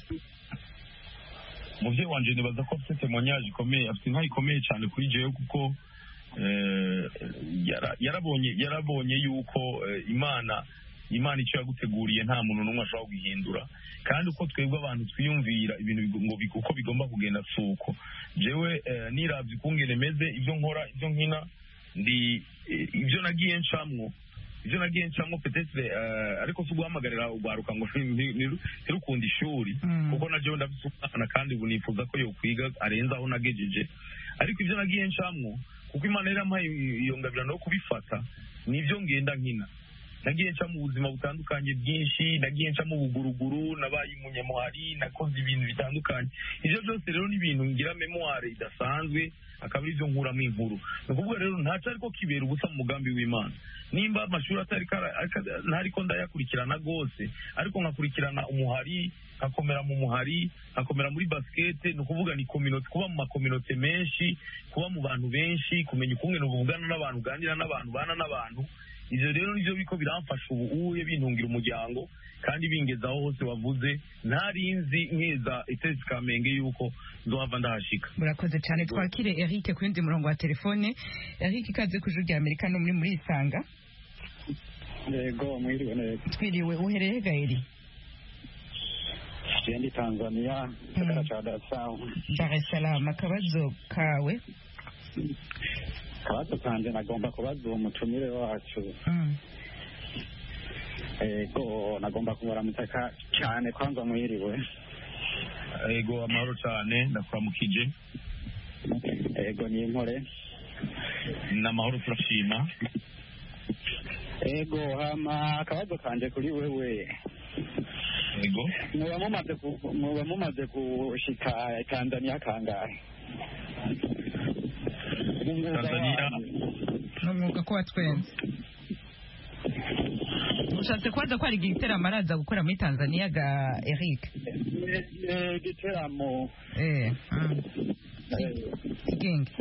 umuvyeyi wanje nibaza ko afite témoignage ikomeye afite inka ikomeye cyane kuri jewe kuko yarabonye yarabonye yuko imana imana icyo yaguteguriye nta muntu n'umwe ashobora guhindura kandi uko twebwe abantu twiyumvira ibintu ngo uko bigomba kugenda suko jewe niravye kungene meze ibyo nkora ibyo nkina ndi ibyo nagiye ncamwo ibyo nagiye ncamo petetre ariko si guhamagarira ugwaruka ngo ntirukunda ishuri kuko na jewe ndafite umwana kandi ubu nifuza ko yokwiga arenza aho nagejeje ariko ibyo nagiye ncamwo kuko Imana yarampaye iyo ngabirano yo kubifata nivyo ngenda nkina nagiye nca mu buzima butandukanye bwinshi nagiye nca mu buguruguru nabaye umunyamuhari nakoze ibintu bitandukanye ivyo byose rero ni ibintu ngira memoire idasanzwe akaba ivyo nkuramo inkuru ni ukuvuga rero ntaco ariko kibera ubusa mu mugambi w'Imana nimba amashuri atari ntariko ndayakurikirana gose ariko nkakurikirana umuhari nkakomera mu muhari nkakomera muri basket ni ukuvuga ni community kuba mu makominote menshi kuba mu bantu benshi kumenya ukungene uvugana n'abantu uganira n'abantu bana n'abantu ivyo rero nivyo biko biramfasha ubu uye bintungira umuryango kandi bingezaho hose wavuze ntarinzi nkeza itezi kamenge yuko nzohava ndahashika. Murakoze cyane twakire Eric ku yundi murongo wa telefone. Eric ikaze ku Juru ry'Amerika no muri muri Isanga. Yego mwiriwe neza. Twiriwe uhereye gairi. Ndi Tanzania gisagara ca Dar es Salaam. Dar es Salaam akabazo kawe. Kabazo kanje nagomba kubaza uwo mutumire wacu. Ego nagomba kumuramutsa cyane kwanza mwiriwe. Ego amahoro cyane ndakuramukije. Ego ni inkore. N'amahoro turashima. ego hama akabazo kanje kuri wewe ego muba mumaze ku- muba mumaze gushika Tanzania kangahe Tanzania n'umwuga ko watwenze ushatse kubaza ko hari igiteramo araza gukora muri Tanzania ga Eric igiteramo eh ah. Kigenge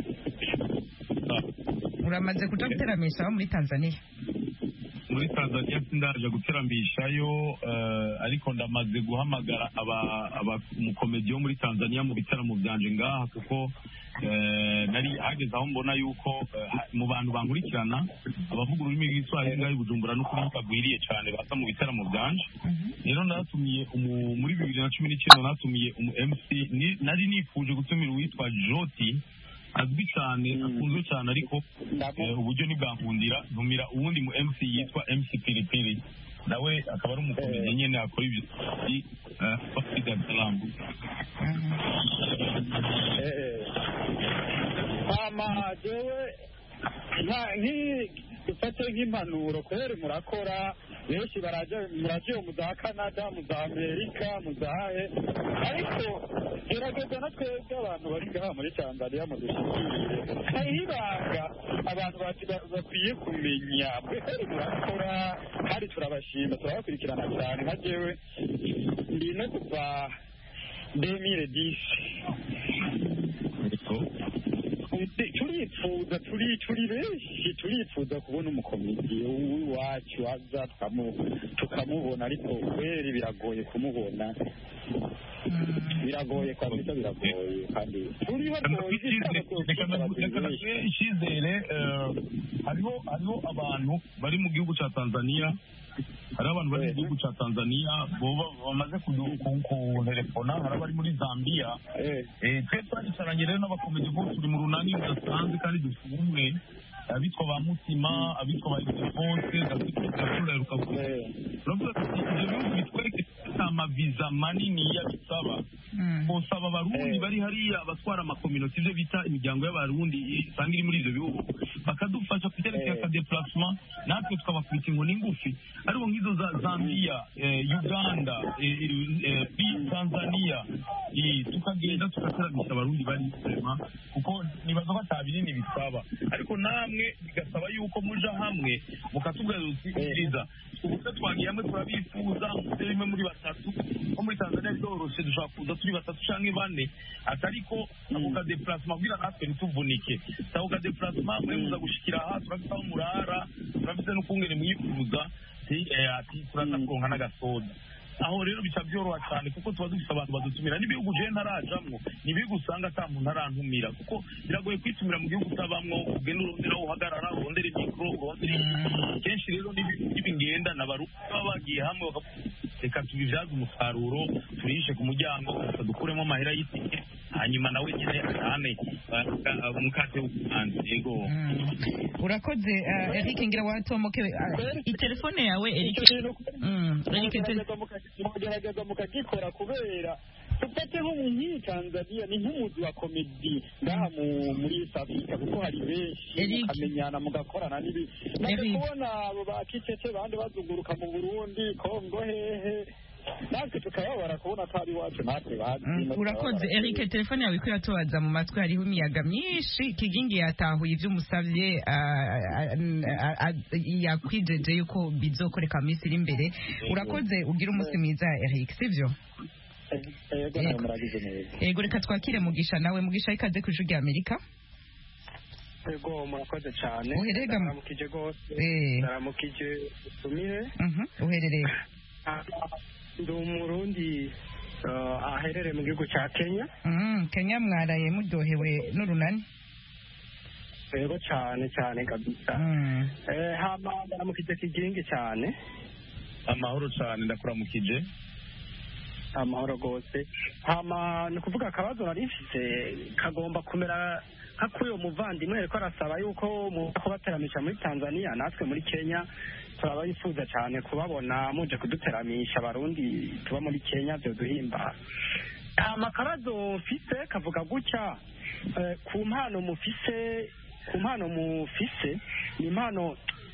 uramaze kuja guteramisha abo muri Tanzania muri Tanzania sindaje guterambishayo uh, ariko ndamaze guhamagara aba aba mukomedi wo muri Tanzania mu bitaramo byanje ngaha kuko uh, nari hageze aho mbona yuko uh, mu bantu bankurikirana abavuga ururimi rw'Iswahili ngaho i Bujumbura no kuri bagwiriye cyane baza mu bitaramo byanje rero ndatumiye muri bibiri na cumi n'icyenda natumiye umu M C ni, nari nifuje gutumira uwitwa Joti azwi cyane akunzwe cyane ariko uburyo ntibwankundira ntumira uwundi mu M C yitwa M C Pilipili nawe akaba ari umukomedi nyene akora ibyo Afrika Salam hama jewe nka nki dufate nk'impanuro kweri murakora benshi baraje muraje mu za Canada mu za Amerika mu za he ariko gerageza na twebwe abantu bari ngaha muri Tanzania mu dushikire hariho ibanga abantu bakwiye kumenya kweri murakora kandi turabashima turabakurikirana cyane nka jewe ndi no kuva deux mille dix turifuza turi turi benshi turifuza kubona umukomedi w'iwacu aza tukamubona ariko kweri biragoye kumubona biragoye kabisa biragoye kandi turiho icyizere hariho hariho abantu bari mu gihugu cya Tanzania hari abantu bari mu gihugu cya Tanzania boba bamaze kutelefona hari abari muri Zambia twe twaricaranye rero n'abakomedi ko turi mu runani rudasanzwe kandi dufite umwe abitwa ba Mutima abitwa ba Ildefonse abitwa Rukavuga uravuga ati ibyo bihugu bitwereke amaviza manini yabisaba bosaba abarundi bari hariya abatwara amakominoti ibyo bita imiryango y'abarundi isanga iri muri ibyo bihugu bakadufasha kuterekera ka déplacement natwe tukabakubita inkoni ngufi ariko nk'izo za Zambia Uganda Tanzania tukagenda tugateramisha abarundi bari sema kuko nibaza ko atabinini bisaba ariko namwe bigasaba yuko muja hamwe mukatubwira usikiza ubuse twagiye hamwe turabifuza mutse rimwe muri batatu ko muri Tanzania biroroshe dushaka kuza turi batatu canke bane atariko ako ka déplacement kugira natwe ntituvunike ako ka déplacement mwe muza gushikira aha turafite aho murara turafite n'ukungene mwifuza ati turaza kuronka n'agasoda aho rero bica byoroha cyane kuko tuba dufite abantu badutumira n'ibihugu je ntarajamwo nibihugu usanga ata muntu arantumira kuko biragoye kwitumira mu gihugu utabamwo ugenda urondera aho uhagarara urondera mikro urondera kenshi rero n'ibingenda n'abarundi baba bagiye hamwe reka tubivyaze umusaruro turishe ku muryango dukuremo amahera y'itike hanyuma nawe nyine atane mukate w'ubuhanzi yego urakoze Eric ngira watomoke itelefone yawe Eric Eric mugerageza mukagikora kubera dufate nko mu nk'iyi Tanzania ni nk'umuzi wa komedi ngaha muri East Africa kuko hari benshi mukamenyana mugakorana n'ibi naje kubona abo bakicece bandi bazunguruka mu Burundi Kongo hehe natwe tukababara kubona atari iwacu natwe bazi urakoze Eric telefone yawe ko yatobaza mu matwi hariho imiyaga myinshi Kigingi yatahuye ibyo umusabye yakwijeje yuko bizokoreka minsi iri imbere urakoze ugira umunsi mwiza Eric sivyo yego reka twakire Mugisha nawe Mugisha ikaze ku ijwi rya Amerika yego murakoze cyane uherega naramukije gose naramukije utumire uherereye ndi umurundi aherereye mu gihugu cya Kenya Kenya mwaraye muryohewe n'urunani yego cyane cyane kabisa hama ndaramukije Kigingi cyane amahoro cyane ndakuramukije amahoro gose hama ni kuvuga akabazo nari mfite kagomba kumera nk'akuyo muvandimwe ariko arasaba yuko mu kubateramisha muri Tanzania natwe muri Kenya turabifuza cyane kubabona muje kuduteramisha abarundi tuba muri Kenya byo duhimba amakabazo mfite kavuga gutya ku mpano mufise ku mpano mufise ni impano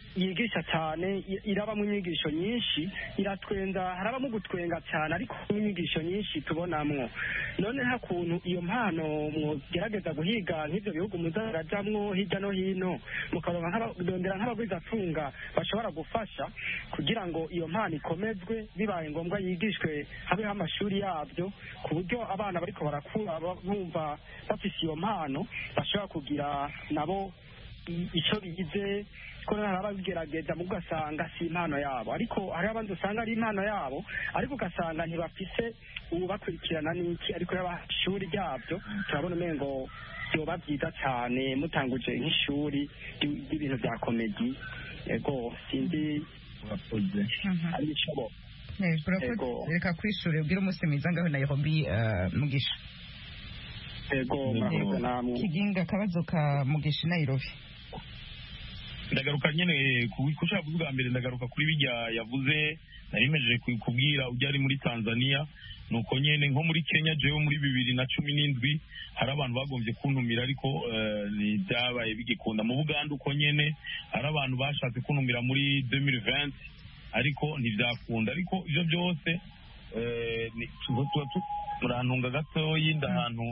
yigisha cyane irabamo inyigisho nyinshi iratwenza harabamo gutwenga cyane ariko n'inyigisho nyinshi tubonamwo none hakuntu iyo mpano mugerageza guhiga nk'ibyo bihugu muzarajamwo hirya no hino mukaronka nk'abadondera nk'abagwizatunga bashobora gufasha kugira ngo iyo mpano ikomezwe bibaye ngombwa yigishwe habeho amashuri yabyo ku buryo abana bariko barakura bumva bafise iyo mpano bashobora kugira nabo icyo bigize ko narabagerageza mu gasanga si impano yabo ariko hari abandi usanga ari impano yabo ariko ugasanga ntibafise ubakurikirana n'iki ariko y'abashuri ryabyo turabona umengo byoba byiza cyane mutanguje nk'ishuri ry'ibintu bya komedi ego sinzi urakoze ari bishobo reka kwishura ubwire umunsi mwiza ngaho Nairobi Mugisha ego murakoze namwe Kiginga akabazo ka Mugisha Nairobi ndagaruka nyene kushaka kuvuga mbere ndagaruka kuri bijya yavuze narimejeje kubwira ujya ari muri Tanzania nuko nyene nko muri Kenya jewe muri bibiri na cumi n'indwi hari abantu bagombye kuntumira ariko ni byabaye bigikunda mu Buganda uko nyene hari abantu bashatse kuntumira muri deux mille vingt ariko ntibyakunda ariko ivyo byose ni tuba turantunga gatoyi ndahantu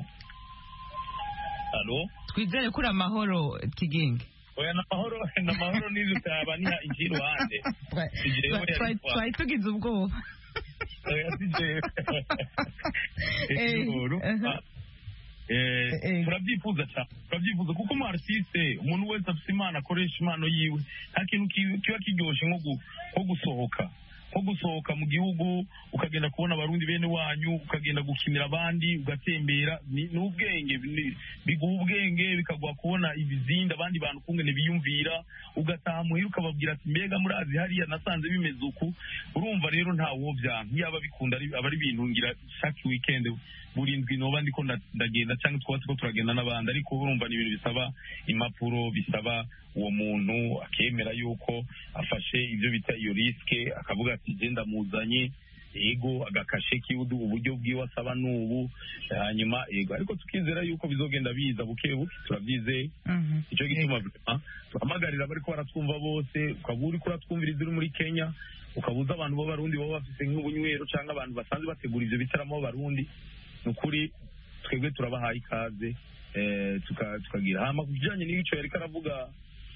Allo twizere kuri amahoro Kiginga oya namahoro namahoro n'ibyo cyaba niha ikiruhande twari tugize ubwoba oya sije eh turabyifuza cyane turabyifuza kuko mu artiste umuntu wese afite imana akoresha impano yiwe nta kintu kiba kiryoshe nko gusohoka nko gusohoka mu gihugu ukagenda kubona abarundi bene wanyu ukagenda gukinira abandi ugatembera n'ubwenge biguha ubwenge bikaguha kubona ibizinda abandi bantu kungene biyumvira ugataha muhira ukababwira ati mbega murazi hariya nasanze bimeze uku urumva rero nta wobyanka yaba bikunda aba ari ibintu ngira chaque weekend burindwi noba ndiko ndagenda cyangwa twaba tuko turagenda n'abandi ariko urumva ni ibintu bisaba impapuro bisaba uwo muntu akemera yuko afashe ibyo bita iyo riske akavuga ati genda muzanye ego agakashe kiudu uburyo bwiwe asaba n'ubu hanyuma ego ariko tukizera yuko bizogenda biza buke buke turabyizeye icyo gituma tuhamagarira bariko baratwumva bose ukaburi kuri atwumviriza uri muri Kenya ukabuza abantu b'abarundi baba bafise nk'ubunywero cyangwa abantu basanzwe bategura ivyo bitaramo b'abarundi nukuri twebwe turabahaye ikaze eh tukagira hama kujanye n'ico yari karavuga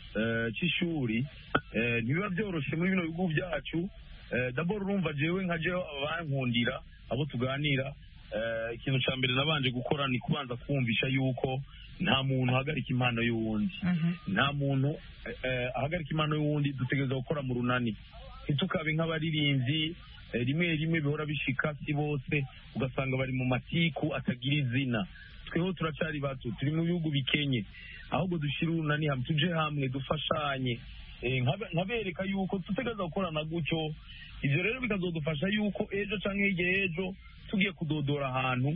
cy'ishuri ntibiba byoroshe muri bino bihugu byacu d'abord urumva jewe nka jewe abankundira abo tuganira ikintu cya mbere nabanje gukora ni kubanza kumvisha yuko nta muntu ahagarika impano y'uwundi nta muntu ahagarika impano y'uwundi dutegereza gukora mu runani ntitukabe nk'abaririmbyi rimwe rimwe bihora bishika si bose ugasanga bari mu matiku atagira izina tweho turacari bato turi mu bihugu bikenye ahubwo dushira urunani hamwe tuje hamwe dufashanye nkabereka yuko tutegereza gukorana gutyo ivyo rero bikazodufasha yuko ejo canke hirya ejo tugiye kudodora ahantu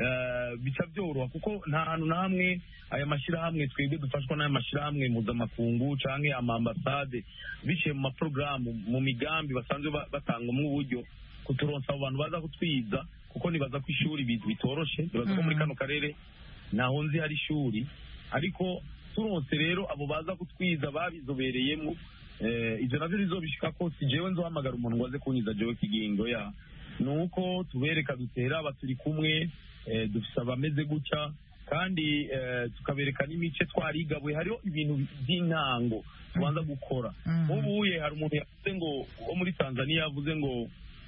bica byoroha kuko nta hantu na hamwe aya mashyirahamwe twebwe dufashwa n'aya mashyirahamwe mpuzamakungu canke amambasade biciye mu maporogaramu mu migambi basanzwe batangamo uburyo kuturonsa abo bantu baza kutwiza kuko nibaza ko ishuri bitoroshe nibaza ko muri kano karere ntaho nzi hari ishuri ariko turonse rero abo baza kutwiza babizobereyemo ivyo navyo bizobishika ko si jewe nzohamagara umuntu ngo aze kunyiza jewe Kigingo ya nuko tubereka dutera aba turi kumwe dufise abameze gutya kandi tukabereka n'imice twarigabuye hariho ibintu by'intango tubanza gukora ubuye hari umuntu yavuze ngo wo muri Tanzania yavuze ngo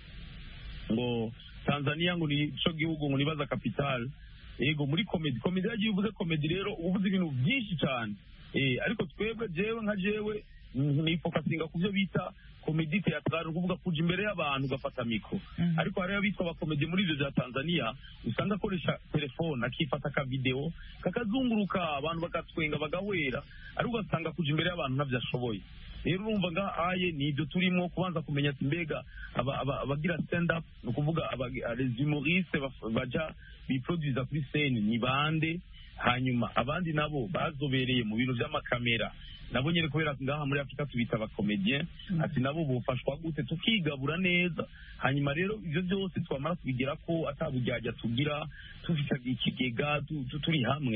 ngo Tanzania ngo ni cyo gihugu ngo nibaza capital ego muri comedy comedy yagiye uvuze comedy rero uvuze ibintu byinshi cyane eh ariko twebwe jewe nka jewe ni focusinga ku byo bita comedy theatrale kuvuga kuja imbere y'abantu gafata mikro ariko hari abitwa ba comedy muri ivyo bya Tanzania usanga akoresha telefone akifata ka video kakazunguruka abantu bagatwenga bagahwera ariko ugasanga kuja imbere y'abantu ntavyo ashoboye rero urumva nga aye ni ibyo turimo kubanza kumenya ati mbega abagira stand up no kuvuga les humoristes baja biproduza kuri scene ni bande hanyuma abandi nabo bazobereye mu bintu by'amakamera nabo nyere kubera ngaha muri Afrika tubita aba comedian ati nabo bufashwa gute tukigabura neza hanyuma rero ivyo byose twamara kubigera ko atabujyaja tugira tufite ikigega turi hamwe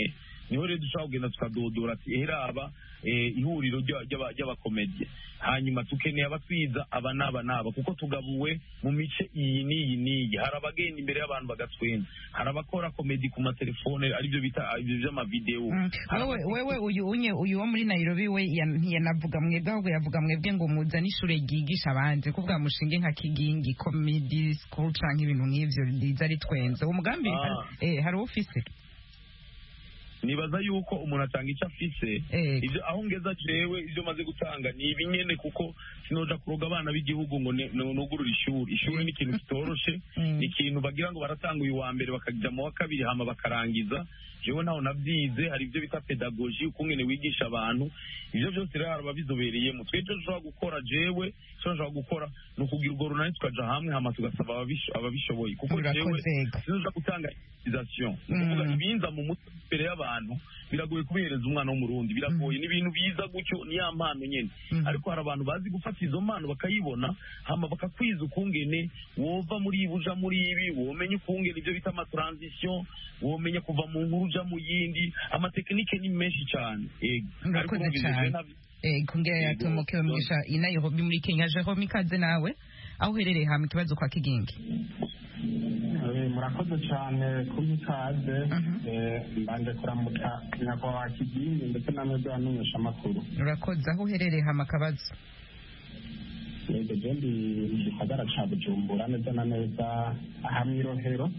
niho rero dushobora kugenda tukadodora ati heraba ihuriro ry'abakomediye, hanyuma tukeneye abatwiza aba n'aba n'aba kuko tugabuwe mu mice iyi n'iyi n'iyi. hari abagenda imbere y'abantu bagatwenza, hari abakora komedi ku matelefone aribyo bita ibyo by'amavidewo. wewe uyu unye uyu wo muri Nairobi we yanavuga mwebwe ahubwo yavuga mwebwe ngo muza n'ishure ryigisha abandi kuvuga mushinge nka Kigingi comedy school canke ibintu nk'ivyo riza ritwenza. uwo mugambi eh hari office nibaza yuko umuntu atanga icyo afise ibyo aho ngeza jewe ibyo maze gutanga ni ibinyene kuko sinoja kuroga abana b'igihugu ngo nugurura ishuri. ishuri ni ikintu kitoroshe, ni ikintu bagira ngo baratanga uyu wa mbere bakajya mu wa kabiri hama bakarangiza. jewe naho nabyize, hari ibyo bita pedagogy ukungene wigisha abantu. ibyo byose rero hari ababizobereyemo. twebwe dushobora gukora jewe icyo nshobora gukora ni ukugira urwo runani tukaja hamwe hama tugasaba ababishoboye kuko jewe sinoja gutanga improvisation. ukuvuga ibinza mu mutwe imbere y'abantu biragoye kubihereza umwana w'umurundi, biragoye. n'ibintu biza gutyo ni ya mpano nyene. ariko hari abantu bazi gufata izo mpano bakayibona hama bakakwiza ukungene wova muri ibi uja muri ibi, womenya ukungene ibyo bita amatransition, womenya kuva mu nkuru uja mu yindi. amatekinike ni menshi cyane. Murakoze cyane. kongera yatomokewe mwisha inayirobi muri Kenya. Jerome ikaze nawe aho uherereye hamwe ikibazo kwa Kigingi. murakoze cyane kuri ikaze. mbanje kuramuka nyakwa Kigingi ndetse na mwebwe bamenyesha amakuru. urakoze aho uherereye hamwe akabazo. yego je ndi mu gisagara ca Bujumbura neza na neza aha mw'irohero.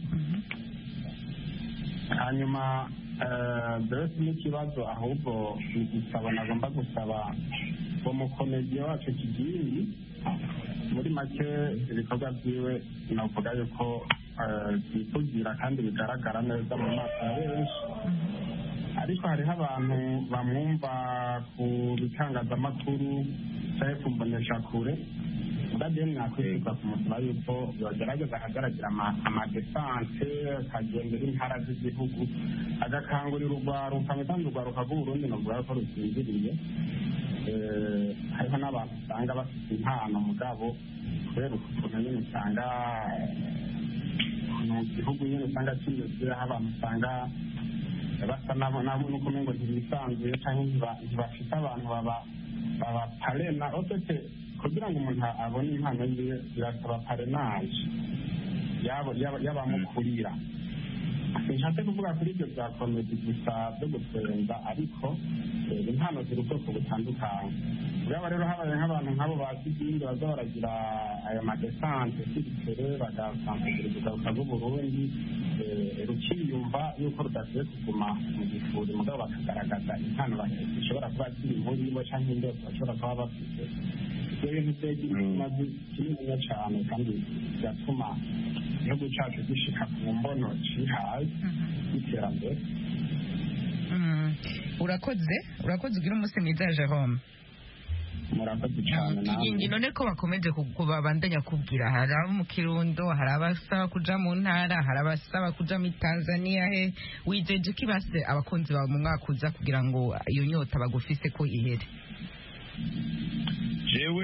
hanyuma mbese n'ikibazo ahubwo gusaba nagomba gusaba uwo mukomediye wacu Kigingi, muri make ibikorwa byiwe navuga yuko byivugira kandi bigaragara neza mu maso ya benshi, ariko hariho abantu bamwumva ku bitangazamakuru cyangwa ku mboneshakure. murabyo mwakwisuka kumusaba yuko yogerageza akagaragira amadesante akagendera intara z'igihugu agakangurira urwaruka kandi urwaruka rw'uburundi navuga ko rusinziriye. hariho n'abantu usanga bafite impano mugabo kubera ukuntu nyine usanga mu gihugu nyine usanga kimeze, aho abantu usanga basa nabo n'uko ngo ntibisanzuye cyangwa ntibafite abantu baba parena. otete kugira ngo umuntu abone impano yiwe birasaba parenaje y'abamukurira. sinshatse kuvuga kuri ibyo bya komedi gusa byo gutwenza, ariko impano ziri ubwoko butandukanye. uraba rero habaye nk'abantu nk'abo ba Kigingi baza baragira ayo madesante sirikere bagasanzugura urugaruka rw'uburundi, rukiyumva yuko rudakwiye kuguma mu gifuri mugabo bakagaragaza impano bishobora kuba ziri muri bo cyangwa indoto bashobora kuba bafite. ibyo bintu byagira ikimazi kininiya cyane kandi bigatuma igihugu cyacu gishika ku mbono cihaye y'iterambere. urakoze urakoze ugira umunsi mwiza Jerome. murakoze cyane nawe. Kigingi none ko bakomeje kubabandanya kubwira, hari abo mu Kirundo, hari abasaba kuja mu ntara, hari abasaba kuja muri Tanzania. he wijeje kibase abakunzi bawe mu mwaka uza kugira ngo iyo nyota bagufise ko ihere? jewe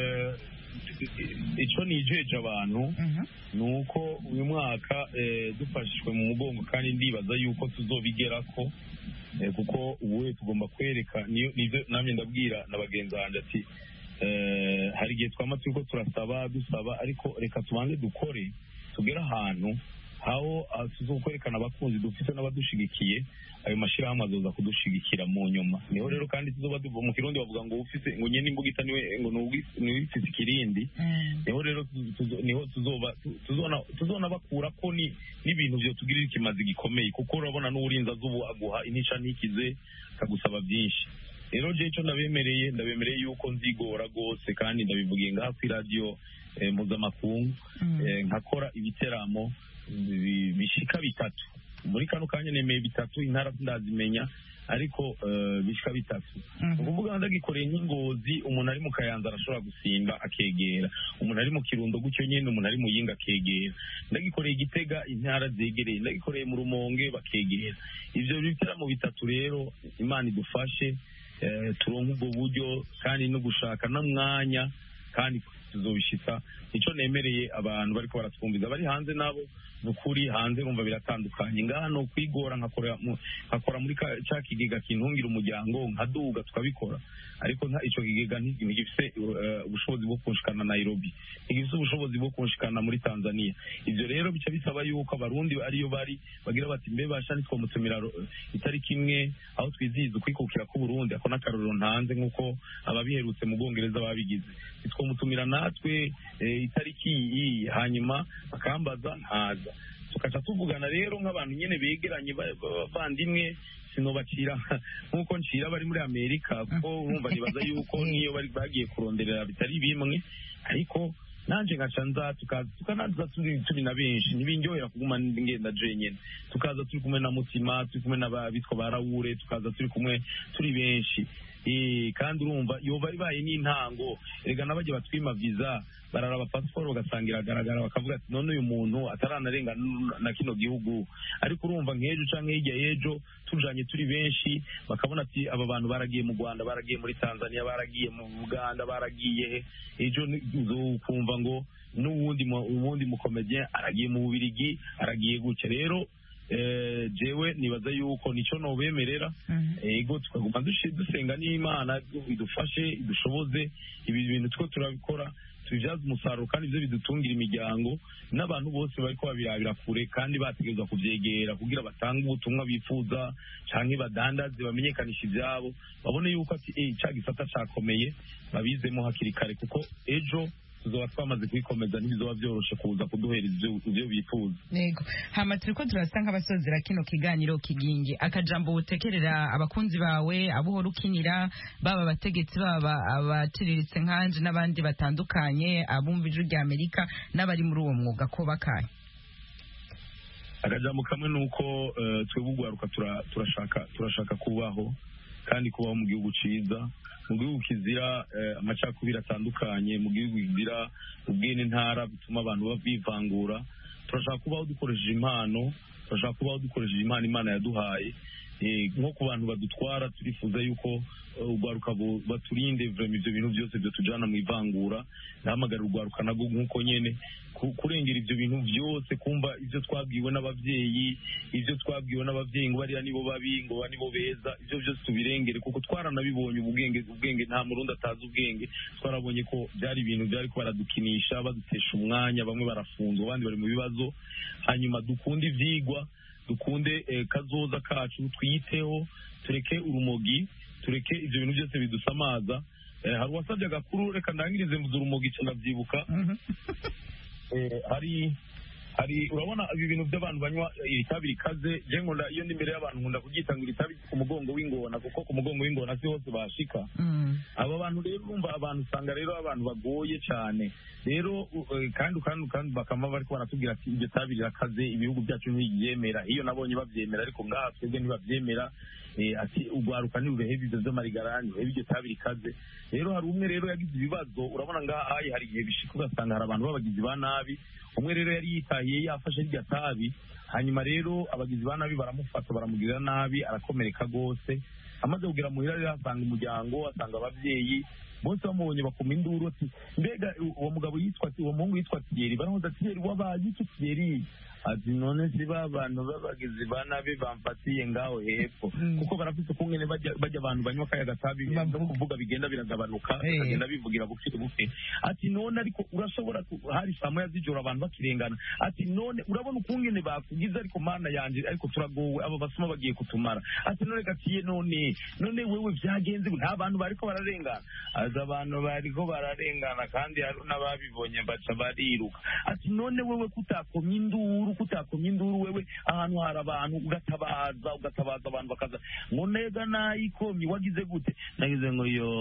icyo nijeje abantu ni uko uyu mwaka dufashijwe mu mugongo kandi ndibaza yuko tuzobigerako, kuko ubu tugomba kwereka nibyo namwe ndabwira na bagenzi banjye ati hari igihe twama turiko turasaba dusaba, ariko reka tubanze dukore tugere ahantu aho tuzokwerekana abakunzi dufite n'abadushigikiye. ayo mashirahamwe azoza kudushigikira mu nyuma. niho rero kandi tuzoba duva mu Kirundi bavuga ngo ufite ngo nyene imbugita niwe ngo nuwifite ikirindi. niho rero niho tuzoba tuzona tuzona bakura ko ni n'ibintu byo tugirira ikimazi gikomeye, kuko urabona n'uburinza zubu aguha inica ntikize kagusaba byinshi. rero je cyo ndabemereye ndabemereye yuko nzigora gose kandi ndabivugiye ngaha ku radio mpuzamakungu, nkakora ibiteramo bishika bitatu muri kano kanya, nemeye bitatu, intara ndazimenya ariko bishika bitatu. ukuvuga ndagikoreye nk'Ingozi, umuntu ari mu Kayanza arashobora gusimba akegera, umuntu ari mu Kirundo gutyo nyene, umuntu ari mu Yinga akegera. ndagikoreye Gitega, intara zegereye, ndagikoreye mu Rumonge bakegera. ivyo biteramo bitatu rero Imana idufashe turonke ubwo buryo kandi no gushaka na mwanya kandi tuzobishitsa icyo nemereye abantu bariko baratwumviza bari hanze nabo nukuri hanze urumva biratandukanye ngaha no kwigora nkakora nkakora muri cya kigega kintungira umuryango nkaduga tukabikora ariko icyo kigega ntigifise ubushobozi bwo kunshikana Nairobi ntigifise ubushobozi bwo kunshikana muri Tanzania ivyo rero bica bisaba yuko abarundi ariyo bari bagira bati mbe basha nitwo mutumira itariki imwe aho twizihiza ukwikukira ku Burundi ako nakarorero ntanze nkuko ababiherutse mu Bwongereza babigize nitwo mutumira natwe itariki iyi hanyuma bakambaza ntaza tukaca tuvugana rero nk'abantu nyene begeranye bavandimwe sinobacira nkuko ncira bari muri Amerika kuko urumva nibaza yuko niyo bari bagiye kuronderera bitari bimwe ariko nanje ngaca nza tukanaza turi turi na benshi ntibinjohera kuguma ngenda jenyene tukaza turi kumwe na Mutima turi kumwe n'abitwa barawure tukaza turi kumwe turi benshi eh kandi urumva yoba ibaye n'intango erega nabaje batwima visa bararaba passport bagasangira garagara bakavuga ati none uyu muntu ataranarenga na kino gihugu ariko urumva nkejo canke hirya yejo tujanye turi benshi bakabona ati aba bantu baragiye mu Rwanda baragiye muri Tanzania baragiye mu Uganda baragiye ejo ukumva ngo n'uwundi uwundi mu comedian aragiye mu Bubirigi aragiye guca rero eh jewe nibaza yuko nico no bemerera ego tukaguma dusenga n'Imana idufashe idushoboze ibi bintu two turabikora tubyaza umusaruro kandi ivyo bidutungira imiryango n'abantu bose bariko babirabira kure kandi bategerezwa kuvyegera kugira batange ubutumwa bifuza canke badandaze bamenyekanisha ivyabo babone yuko ati eh ca gisata cakomeye babizemo hakiri kare kuko ejo tuzoba twamaze kwikomeza ntibizoba vyoroshe kuza kuduhereza ivyo bifuza yego hama turiko turasa nk'abasozera kino kiganiro kigingi akajambo utekerera abakunzi bawe abuhora ukinira baba abategetsi baba abatiriritse nkanje n'abandi batandukanye abumva ijwi rya Amerika n'abari muri uwo mwuga ko bakaye akajambo kamwe nuko uh, twebugwaruka turashaka turashaka kubaho kandi kubaho mu gihugu ciza mu gihugu kizira amacakubiri atandukanye mu gihugu kizira ubwene ntara bituma abantu bivangura turashaka kubaho dukoresheje impano turashaka kubaho dukoresheje impano Imana yaduhaye nko ku bantu badutwara turifuza yuko urwaruka baturinde vraiment ivyo bintu byose byo tujana mu ivangura nahamagara urwaruka nago nkuko nyene kurengera ivyo bintu byose kumva ivyo twabwiwe n'abavyeyi ivyo twabwiwe n'abavyeyi ngo bariya nibo babi ngo nibo beza ivyo byose tubirengere kuko twaranabibonye ubwenge ubwenge nta murundi atazi ubwenge twarabonye ko byari ibintu byari ko baradukinisha badutesha umwanya bamwe barafunzwe abandi bari mu bibazo hanyuma dukunda ivyigwa dukunde kazoza kacu twiyiteho tureke urumogi tureke ivyo bintu byose bidusamaza hari wasabye agakuru reka ndangirize mvuze urumogi cyane byibuka hari hari urabona ibi bintu by'abantu banywa itabi rikaze je nkunda iyo ndi imbere y'abantu nkunda kugitangira itabi ku mugongo w'ingona kuko ku mugongo w'ingona si hose bashika aba bantu rero urumva abantu usanga rero abantu bagoye cyane rero kandi kandi kandi bakama bariko baratubwira ati ibyo tabi rakaze ibihugu byacu ntibyemera iyo nabonye bavyemera ariko ngaha twebwe ntibavyemera ati ugwaruka ni ubehe ibyo by'amarigarani ibyo tabi rikaze rero hari umwe rero yagize ibibazo urabona ngaha hari igihe bishika ugasanga hari abantu babagizi ba nabi umwe rero yari yitahiye yafashe irya tabi hanyuma rero abagizi ba nabi baramufata baramugirira nabi arakomereka gose amaze kugira muhira rero asanga umuryango asanga abavyeyi bose bamubonye bakoma induru ati mbega uwo mugabo yitwa uwo muhungu yitwa Thierry barahoza Thierry wabaye iki Thierry ati none si ba bantu babagizi ba nabi bamfatiye ngaho hepfo kuko barafite ukungene bajya bajya abantu banywa kaya gatabi no kuvuga bigenda biragabanuka bagenda bivugira buke buke ati none ariko urashobora hari samo yazijora abantu bakirengana ati none urabona ukungene bakugize ariko mana yanje ariko turagowe abo basoma bagiye kutumara ati none gatiye none none wewe vyagenze nta bantu bariko bararengana aza abantu bariko bararengana kandi hari n'ababibonye baca bariruka ati none wewe kutakomye induru kutakomye induru wewe ahantu hari abantu ugatabaza ugatabaza abantu bakaza ngo nega nayikomye wagize gute nagize ngo yo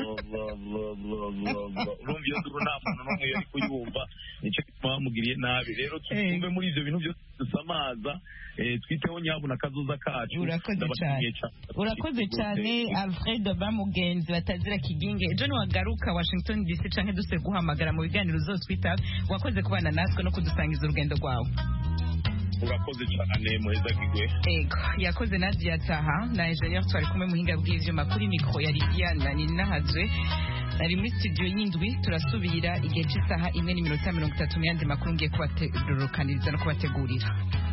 urumva iyo nduru nta muntu n'umwe yari kuyumva nicyo bamugiriye nabi rero twumve muri ivyo bintu byose dusamaza twiteho nyabuna kazoza kacu urakoze cyane urakoze cyane Alfred Bamugenzi batazira kiginge ejo niwagaruka Washington D C canke duse guhamagara mu biganiro uzotwita wakoze kubana natwe no kudusangiza urugendo rwawe urakoze cyane muheza kigwe ego yakoze Nadia Taha na engineer twari kumwe muhinga bw'ivyuma kuri micro ya Lidiana Ninahazwe ari muri studio y'indwi turasubira igihe cy'isaha imwe n'iminota mirongo itatu n'iyandi makuru ngiye kubaterukaniriza no kubategurira